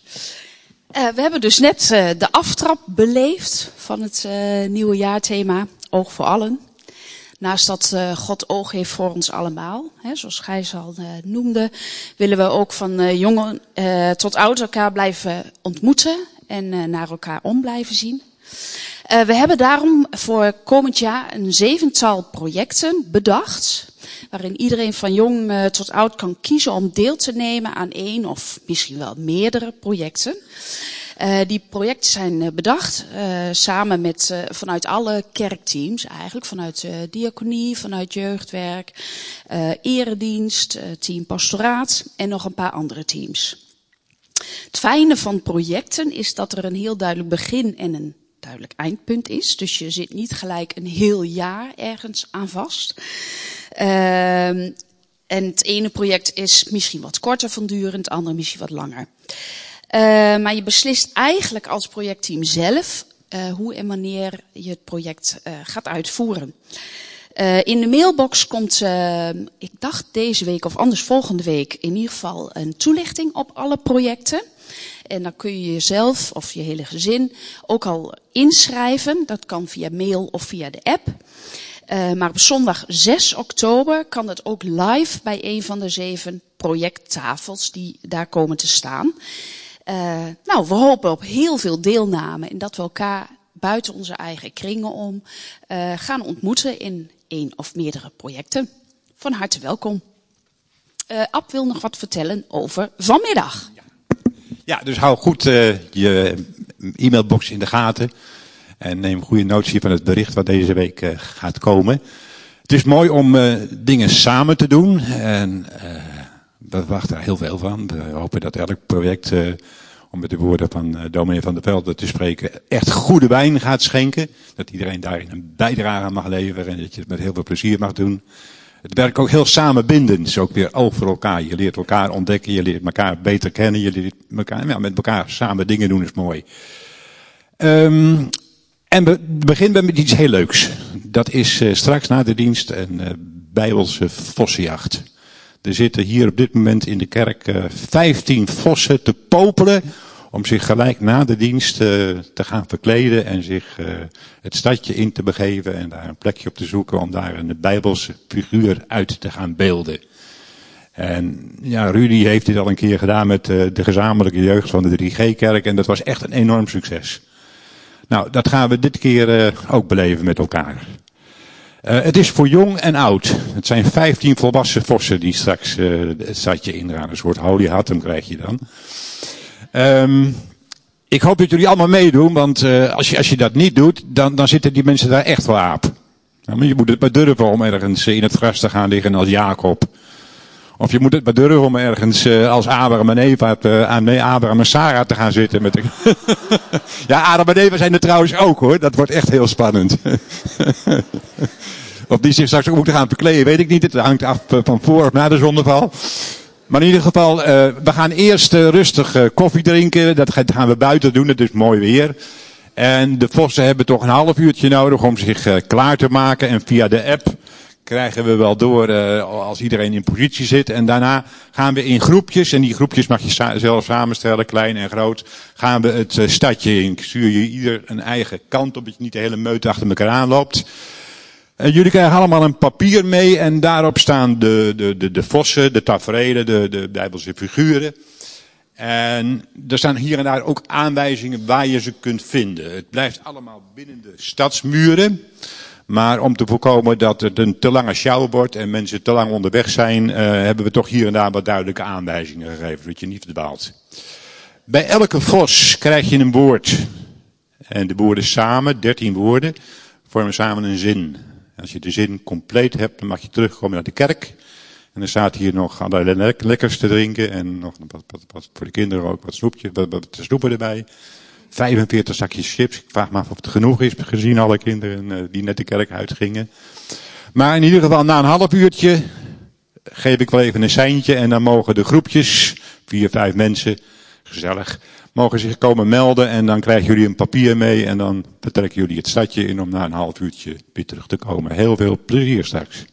D: Uh, we hebben dus net uh, de aftrap beleefd van het uh, nieuwe jaarthema Oog voor Allen. Naast dat uh, God oog heeft voor ons allemaal, hè, zoals Gijs al uh, noemde, willen we ook van uh, jong uh, tot oud elkaar blijven ontmoeten en uh, naar elkaar om blijven zien. Uh, we hebben daarom voor komend jaar een zevental projecten bedacht, waarin iedereen van jong uh, tot oud kan kiezen om deel te nemen aan één of misschien wel meerdere projecten. Uh, die projecten zijn uh, bedacht uh, samen met uh, vanuit alle kerkteams eigenlijk, vanuit uh, diaconie, vanuit jeugdwerk, uh, eredienst, uh, team pastoraat en nog een paar andere teams. Het fijne van projecten is dat er een heel duidelijk begin en een duidelijk eindpunt is. Dus je zit niet gelijk een heel jaar ergens aan vast. Uh, en het ene project is misschien wat korter van duur en het andere misschien wat langer. Uh, maar je beslist eigenlijk als projectteam zelf uh, hoe en wanneer je het project uh, gaat uitvoeren. Uh, in de mailbox komt, uh, ik dacht deze week of anders volgende week, in ieder geval een toelichting op alle projecten. En dan kun je jezelf of je hele gezin ook al inschrijven. Dat kan via mail of via de app. Uh, maar op zondag zes oktober kan dat ook live bij een van de zeven projecttafels die daar komen te staan. Uh, nou, we hopen op heel veel deelname en dat we elkaar buiten onze eigen kringen om uh, gaan ontmoeten in één of meerdere projecten. Van harte welkom. Uh, Ab wil nog wat vertellen over vanmiddag.
E: Ja, dus hou goed uh, je e-mailbox in de gaten. En neem goede notitie van het bericht wat deze week uh, gaat komen. Het is mooi om uh, dingen samen te doen. En uh, we verwachten daar heel veel van. We hopen dat elk project, uh, om met de woorden van uh, dominee Van der Velde te spreken, echt goede wijn gaat schenken. Dat iedereen daarin een bijdrage aan mag leveren en dat je het met heel veel plezier mag doen. Het werkt ook heel samenbindend. Dus ook weer oog voor elkaar. Je leert elkaar ontdekken, je leert elkaar beter kennen. Je leert elkaar, ja, met elkaar samen dingen doen is mooi. Um, en we beginnen met iets heel leuks. Dat is uh, straks na de dienst een uh, Bijbelse vossenjacht. Er zitten hier op dit moment in de kerk uh, vijftien vossen te popelen om zich gelijk na de dienst uh, te gaan verkleden en zich uh, het stadje in te begeven en daar een plekje op te zoeken om daar een Bijbelse figuur uit te gaan beelden. En ja, Rudy heeft dit al een keer gedaan met uh, de gezamenlijke jeugd van de drie G-kerk en dat was echt een enorm succes. Nou, dat gaan we dit keer uh, ook beleven met elkaar. Uh, het is voor jong en oud. Het zijn vijftien volwassen vossen die straks uh, het stadje ingaan. Een soort holy hatem krijg je dan. Um, ik hoop dat jullie allemaal meedoen, want uh, als, je, als je dat niet doet, dan, dan zitten die mensen daar echt wel aap. Nou, maar je moet het maar durven om ergens in het gras te gaan liggen als Jacob. Of je moet het maar durven om ergens uh, als Abraham en Eva, te, uh, nee, Abraham en Sarah te gaan zitten. Met de ja, Adam en Eva zijn er trouwens ook hoor. Dat wordt echt heel spannend. Of die zich straks ook moeten gaan verkleden, weet ik niet. Het hangt af van voor of na de zondeval. Maar in ieder geval, uh, we gaan eerst uh, rustig uh, koffie drinken. Dat gaan we buiten doen, het is mooi weer. En de vossen hebben toch een half uurtje nodig om zich uh, klaar te maken. En via de app krijgen we wel door uh, als iedereen in positie zit. En daarna gaan we in groepjes, en die groepjes mag je sa- zelf samenstellen, klein en groot. Gaan we het uh, stadje in. Stuur je ieder een eigen kant op, dat je niet de hele meute achter elkaar aanloopt. Uh, jullie krijgen allemaal een papier mee en daarop staan de, de, de, de vossen, de taferelen, de, de Bijbelse figuren. En er staan hier en daar ook aanwijzingen waar je ze kunt vinden. Het blijft allemaal binnen de stadsmuren. Maar om te voorkomen dat het een te lange sjouw wordt en mensen te lang onderweg zijn, uh, hebben we toch hier en daar wat duidelijke aanwijzingen gegeven, zodat je niet verdwaalt. Bij elke vos krijg je een woord. En de woorden samen, dertien woorden, vormen samen een zin. Als je de zin compleet hebt, dan mag je terugkomen naar de kerk. En er staat hier nog allerlei lekkers te drinken en nog wat, wat, wat voor de kinderen ook wat snoepjes, wat, wat snoepen erbij. vijfenveertig zakjes chips. Ik vraag me af of het genoeg is, gezien alle kinderen uh, die net de kerk uitgingen. Maar in ieder geval, na een half uurtje geef ik wel even een seintje. En dan mogen de groepjes, vier, vijf mensen, gezellig, mogen zich komen melden. En dan krijgen jullie een papier mee. En dan vertrekken jullie het stadje in om na een half uurtje weer terug te komen. Heel veel plezier straks.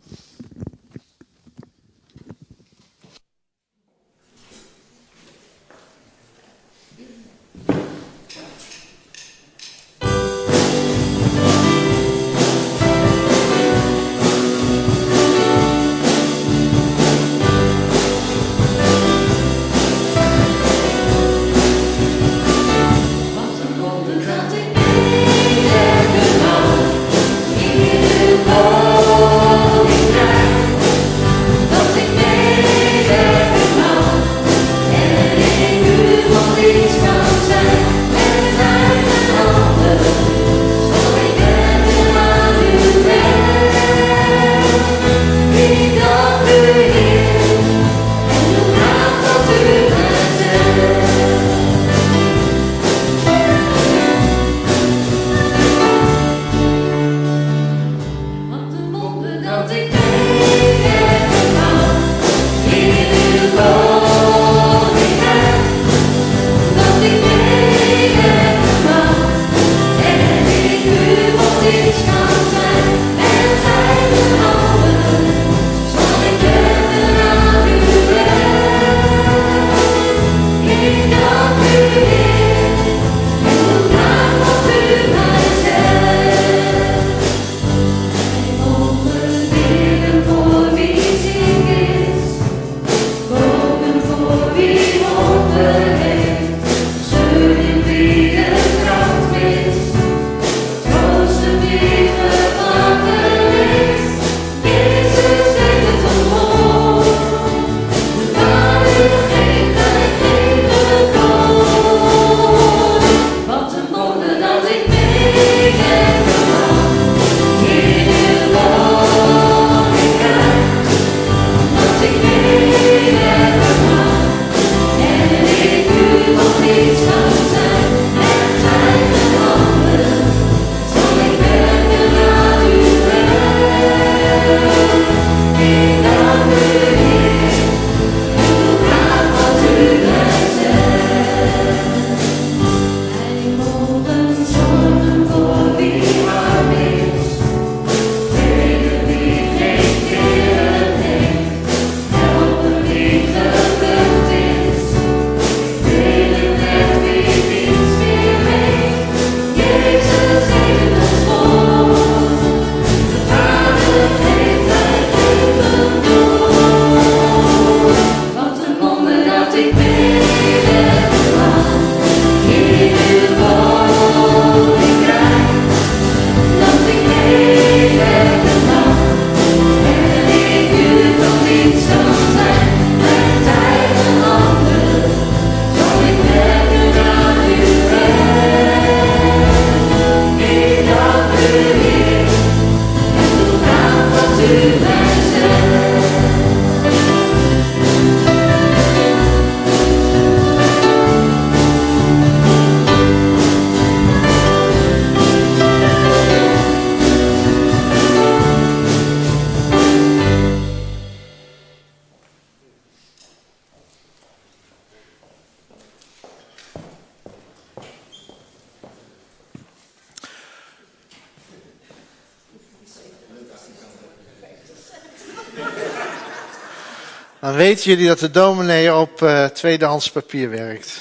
A: Dan weten jullie dat de dominee op uh, tweedehands papier werkt.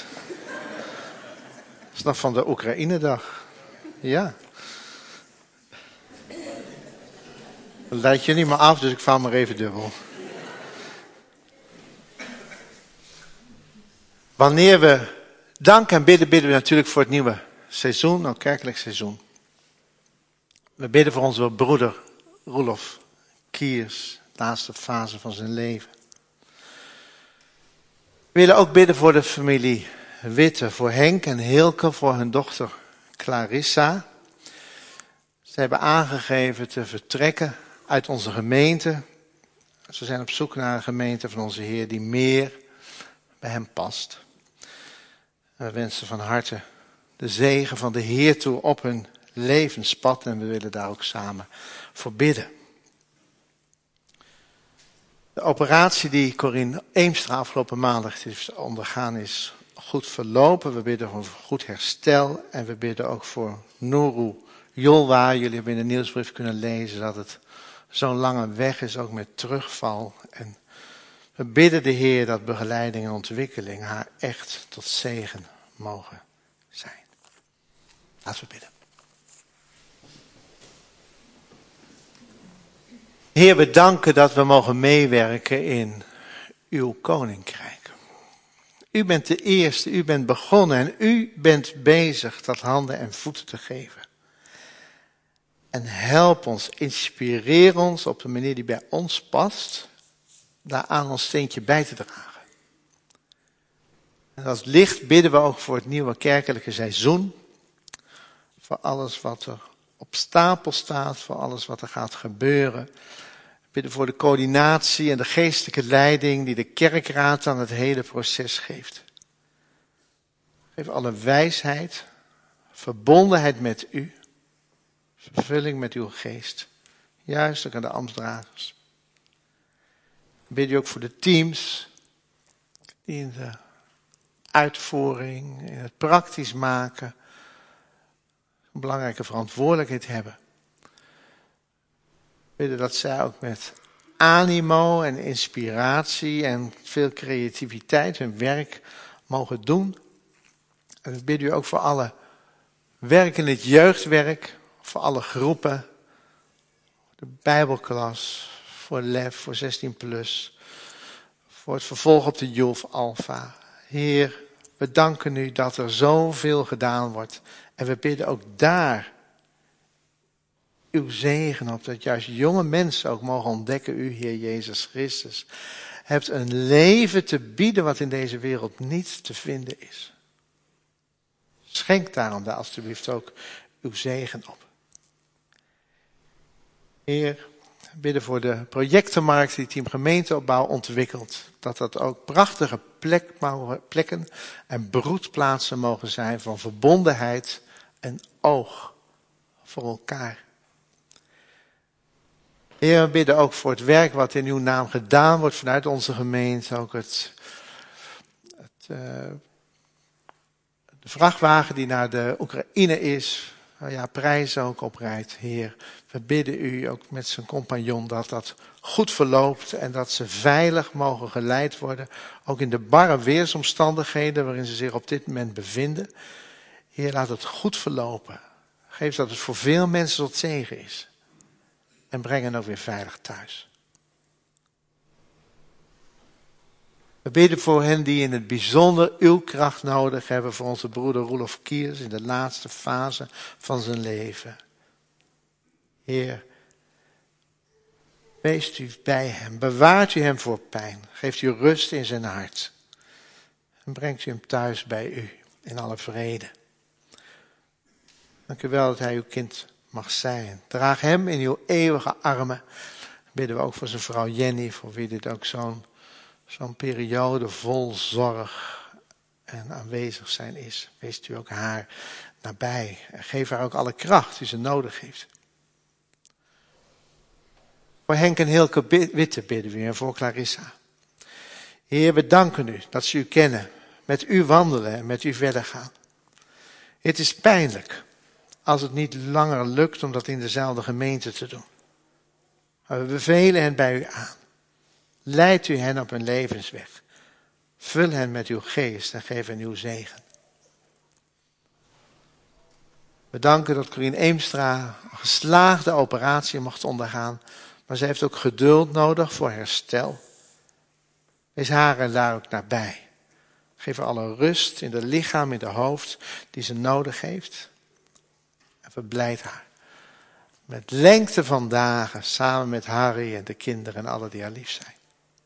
A: Dat is nog van de Oekraïne-dag. Ja. Dat leidt je niet meer af, dus ik vouw maar even dubbel. Wanneer we danken en bidden, bidden we natuurlijk voor het nieuwe seizoen, ook kerkelijk seizoen. We bidden voor onze broeder Roelof Kiers, de laatste fase van zijn leven. We willen ook bidden voor de familie Witte, voor Henk en Hilke, voor hun dochter Clarissa. Ze hebben aangegeven te vertrekken uit onze gemeente. Ze zijn op zoek naar een gemeente van onze Heer die meer bij hem past. En we wensen van harte de zegen van de Heer toe op hun levenspad. En we willen daar ook samen voor bidden. De operatie die Corine Eemstra afgelopen maandag heeft ondergaan is goed verlopen. We bidden voor goed herstel. En we bidden ook voor Nuru Yolwa. Jullie hebben in de nieuwsbrief kunnen lezen dat het zo'n lange weg is, ook met terugval. En we bidden de Heer dat begeleiding en ontwikkeling haar echt tot zegen mogen zijn. Laten we bidden. Heer, we danken dat we mogen meewerken in uw koninkrijk. U bent de eerste, u bent begonnen en u bent bezig dat handen en voeten te geven. En help ons, inspireer ons op de manier die bij ons past, daaraan ons steentje bij te dragen. En als licht bidden we ook voor het nieuwe kerkelijke seizoen. Voor alles wat er op stapel staat, voor alles wat er gaat gebeuren. We bidden voor de coördinatie en de geestelijke leiding die de kerkraad aan het hele proces geeft. Geef alle wijsheid, verbondenheid met u, vervulling met uw geest. Juist ook aan de ambtsdragers. We bidden u ook voor de teams die in de uitvoering, in het praktisch maken, een belangrijke verantwoordelijkheid hebben. We bidden dat zij ook met animo en inspiratie en veel creativiteit hun werk mogen doen. En we bidden u ook voor alle werk in het jeugdwerk, voor alle groepen, de Bijbelklas, voor L E F, voor zestien plus, voor het vervolg op de Youth Alpha. Heer, we danken u dat er zoveel gedaan wordt. En we bidden ook daar uw zegen op, dat juist jonge mensen ook mogen ontdekken, u Heer Jezus Christus hebt een leven te bieden wat in deze wereld niet te vinden is. Schenk daarom daar alstublieft ook uw zegen op. Heer, we bidden voor de projectenmarkt die Team Gemeenteopbouw ontwikkelt. Dat dat ook prachtige plek, plekken en broedplaatsen mogen zijn van verbondenheid en oog voor elkaar. Heer, we bidden ook voor het werk wat in uw naam gedaan wordt vanuit onze gemeente. Ook het, het, uh, de vrachtwagen die naar de Oekraïne is. Nou ja, prijzen ook oprijdt, Heer. We bidden u ook met zijn compagnon dat dat goed verloopt en dat ze veilig mogen geleid worden. Ook in de barre weersomstandigheden waarin ze zich op dit moment bevinden. Heer, laat het goed verlopen. Geef dat het voor veel mensen tot zegen is. En breng hen ook weer veilig thuis. We bidden voor hen die in het bijzonder uw kracht nodig hebben. Voor onze broeder Roelof Kiers in de laatste fase van zijn leven. Heer, wees u bij hem. Bewaart u hem voor pijn. Geeft u rust in zijn hart. En brengt u hem thuis bij u in alle vrede. Dank u wel dat hij uw kind mag zijn. Draag hem in uw eeuwige armen. Bidden we ook voor zijn vrouw Jenny, voor wie dit ook zo'n zo'n periode vol zorg en aanwezig zijn is. Wees u ook haar nabij. En geef haar ook alle kracht die ze nodig heeft. Voor Henk en Hilke Witte bidden we en voor Clarissa. Heer, we danken u dat ze u kennen, met u wandelen en met u verder gaan. Het is pijnlijk als het niet langer lukt om dat in dezelfde gemeente te doen. Maar we bevelen hen bij u aan. Leid u hen op hun levensweg. Vul hen met uw geest en geef hen uw zegen. We danken dat Corine Eemstra een geslaagde operatie mocht ondergaan. Maar ze heeft ook geduld nodig voor herstel. Wees haar en daar ook nabij. Geef haar alle rust in de lichaam, in de hoofd die ze nodig heeft. En verblijd haar. Met lengte van dagen samen met Harry en de kinderen en alle die haar lief zijn.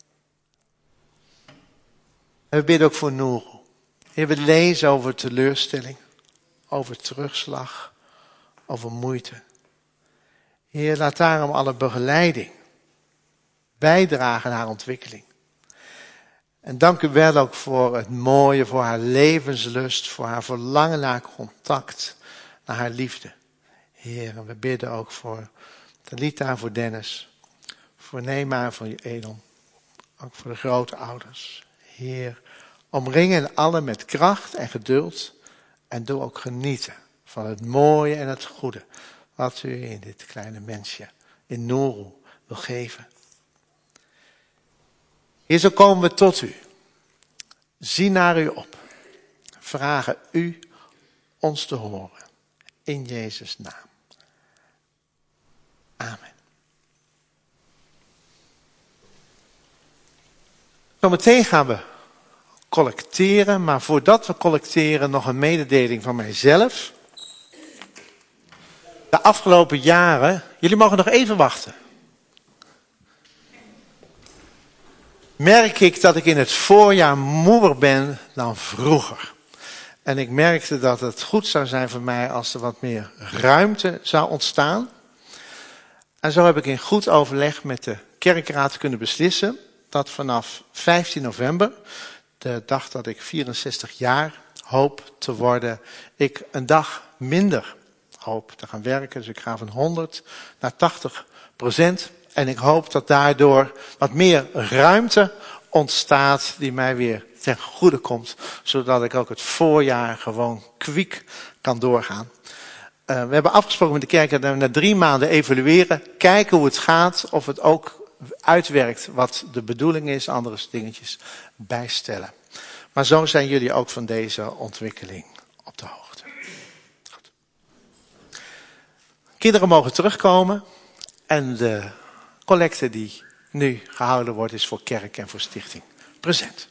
A: En we bidden ook voor Nuru. Heer, we lezen over teleurstelling, over terugslag, over moeite. Heer, laat daarom alle begeleiding bijdragen aan haar ontwikkeling. En dank u wel ook voor het mooie, voor haar levenslust, voor haar verlangen naar contact, naar haar liefde. Heer, en we bidden ook voor Talita, voor Dennis, voor Nema en voor Edom. Ook voor de grote ouders. Heer, omring hen allen met kracht en geduld. En doe ook genieten van het mooie en het goede. Wat u in dit kleine mensje, in Nuru, wil geven. Heer, zo komen we tot u. Zien naar u op. Vragen u ons te horen. In Jezus' naam. Amen. Zometeen gaan we collecteren, maar voordat we collecteren nog een mededeling van mijzelf. De afgelopen jaren, jullie mogen nog even wachten. Merk ik dat ik in het voorjaar moeer ben dan vroeger. En ik merkte dat het goed zou zijn voor mij als er wat meer ruimte zou ontstaan. En zo heb ik in goed overleg met de kerkraad kunnen beslissen dat vanaf vijftien november, de dag dat ik vierenzestig jaar hoop te worden, ik een dag minder hoop te gaan werken. Dus ik ga van honderd naar tachtig procent. En ik hoop dat daardoor wat meer ruimte ontstaat die mij weer ten goede komt. Zodat ik ook het voorjaar gewoon kwiek kan doorgaan. Uh, we hebben afgesproken met de kerk dat we na drie maanden evalueren. Kijken hoe het gaat. Of het ook uitwerkt wat de bedoeling is. Andere dingetjes bijstellen. Maar zo zijn jullie ook van deze ontwikkeling op de hoogte. Goed. Kinderen mogen terugkomen. En de collecte die nu gehouden wordt is voor kerk en voor stichting. Present.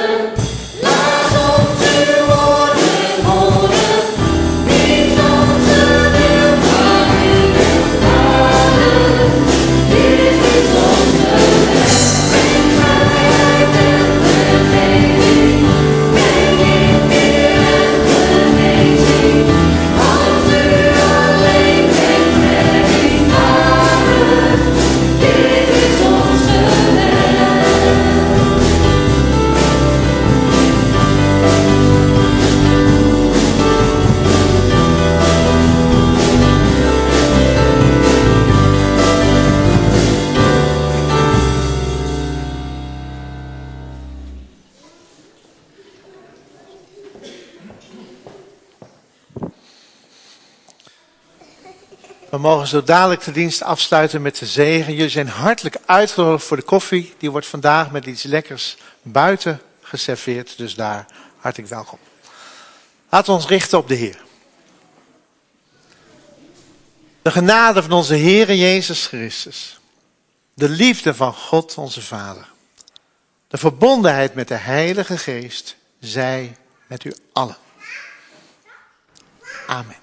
A: We mogen zo dadelijk de dienst afsluiten met de zegen. Jullie zijn hartelijk uitgenodigd voor de koffie. Die wordt vandaag met iets lekkers buiten geserveerd. Dus daar hartelijk welkom. Laten we ons richten op de Heer. De genade van onze Heer Jezus Christus. De liefde van God onze Vader. De verbondenheid met de Heilige Geest. Zij met u allen. Amen.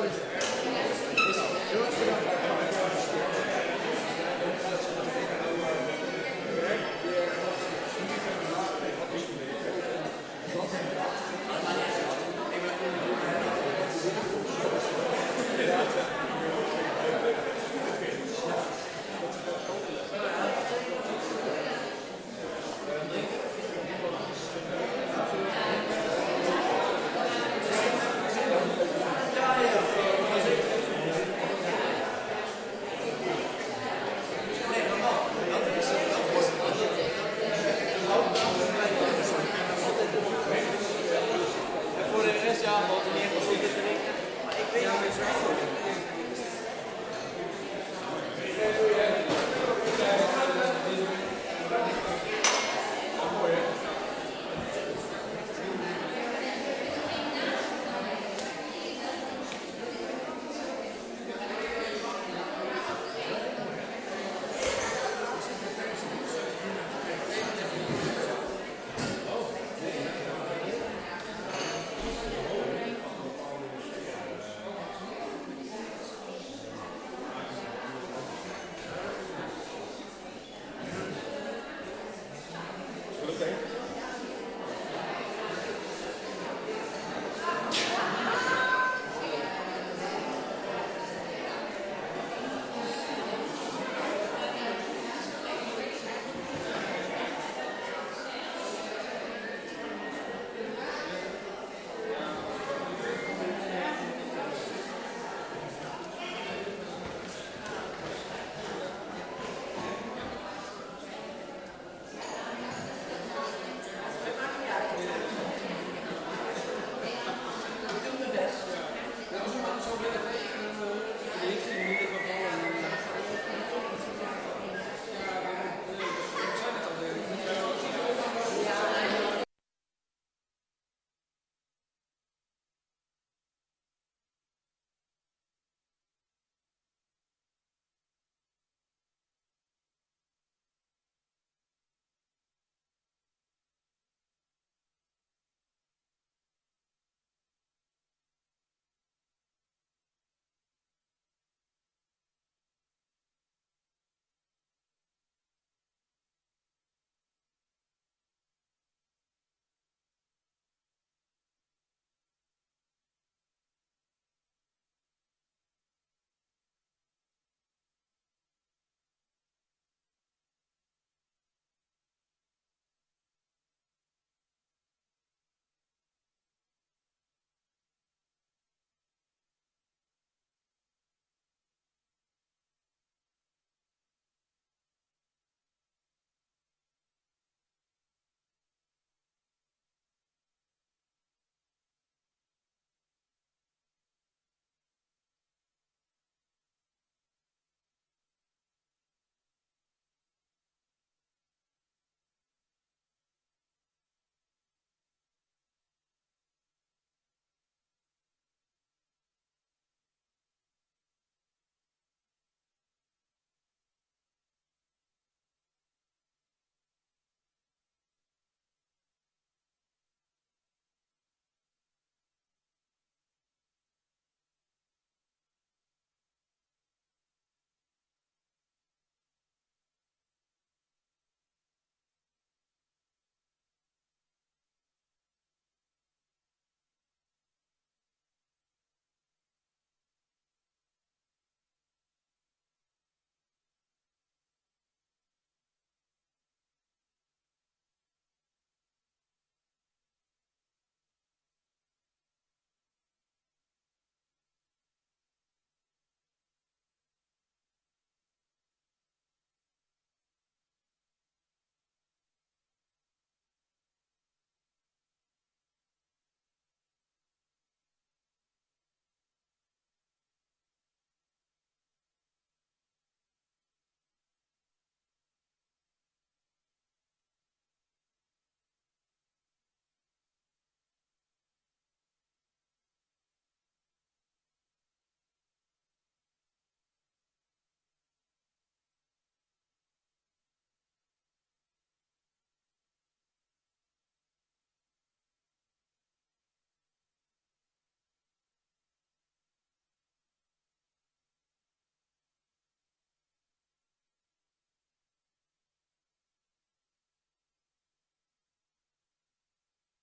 F: Voor de rest, ja, wat meer gezond te drinken. Maar ik weet niet meer zo.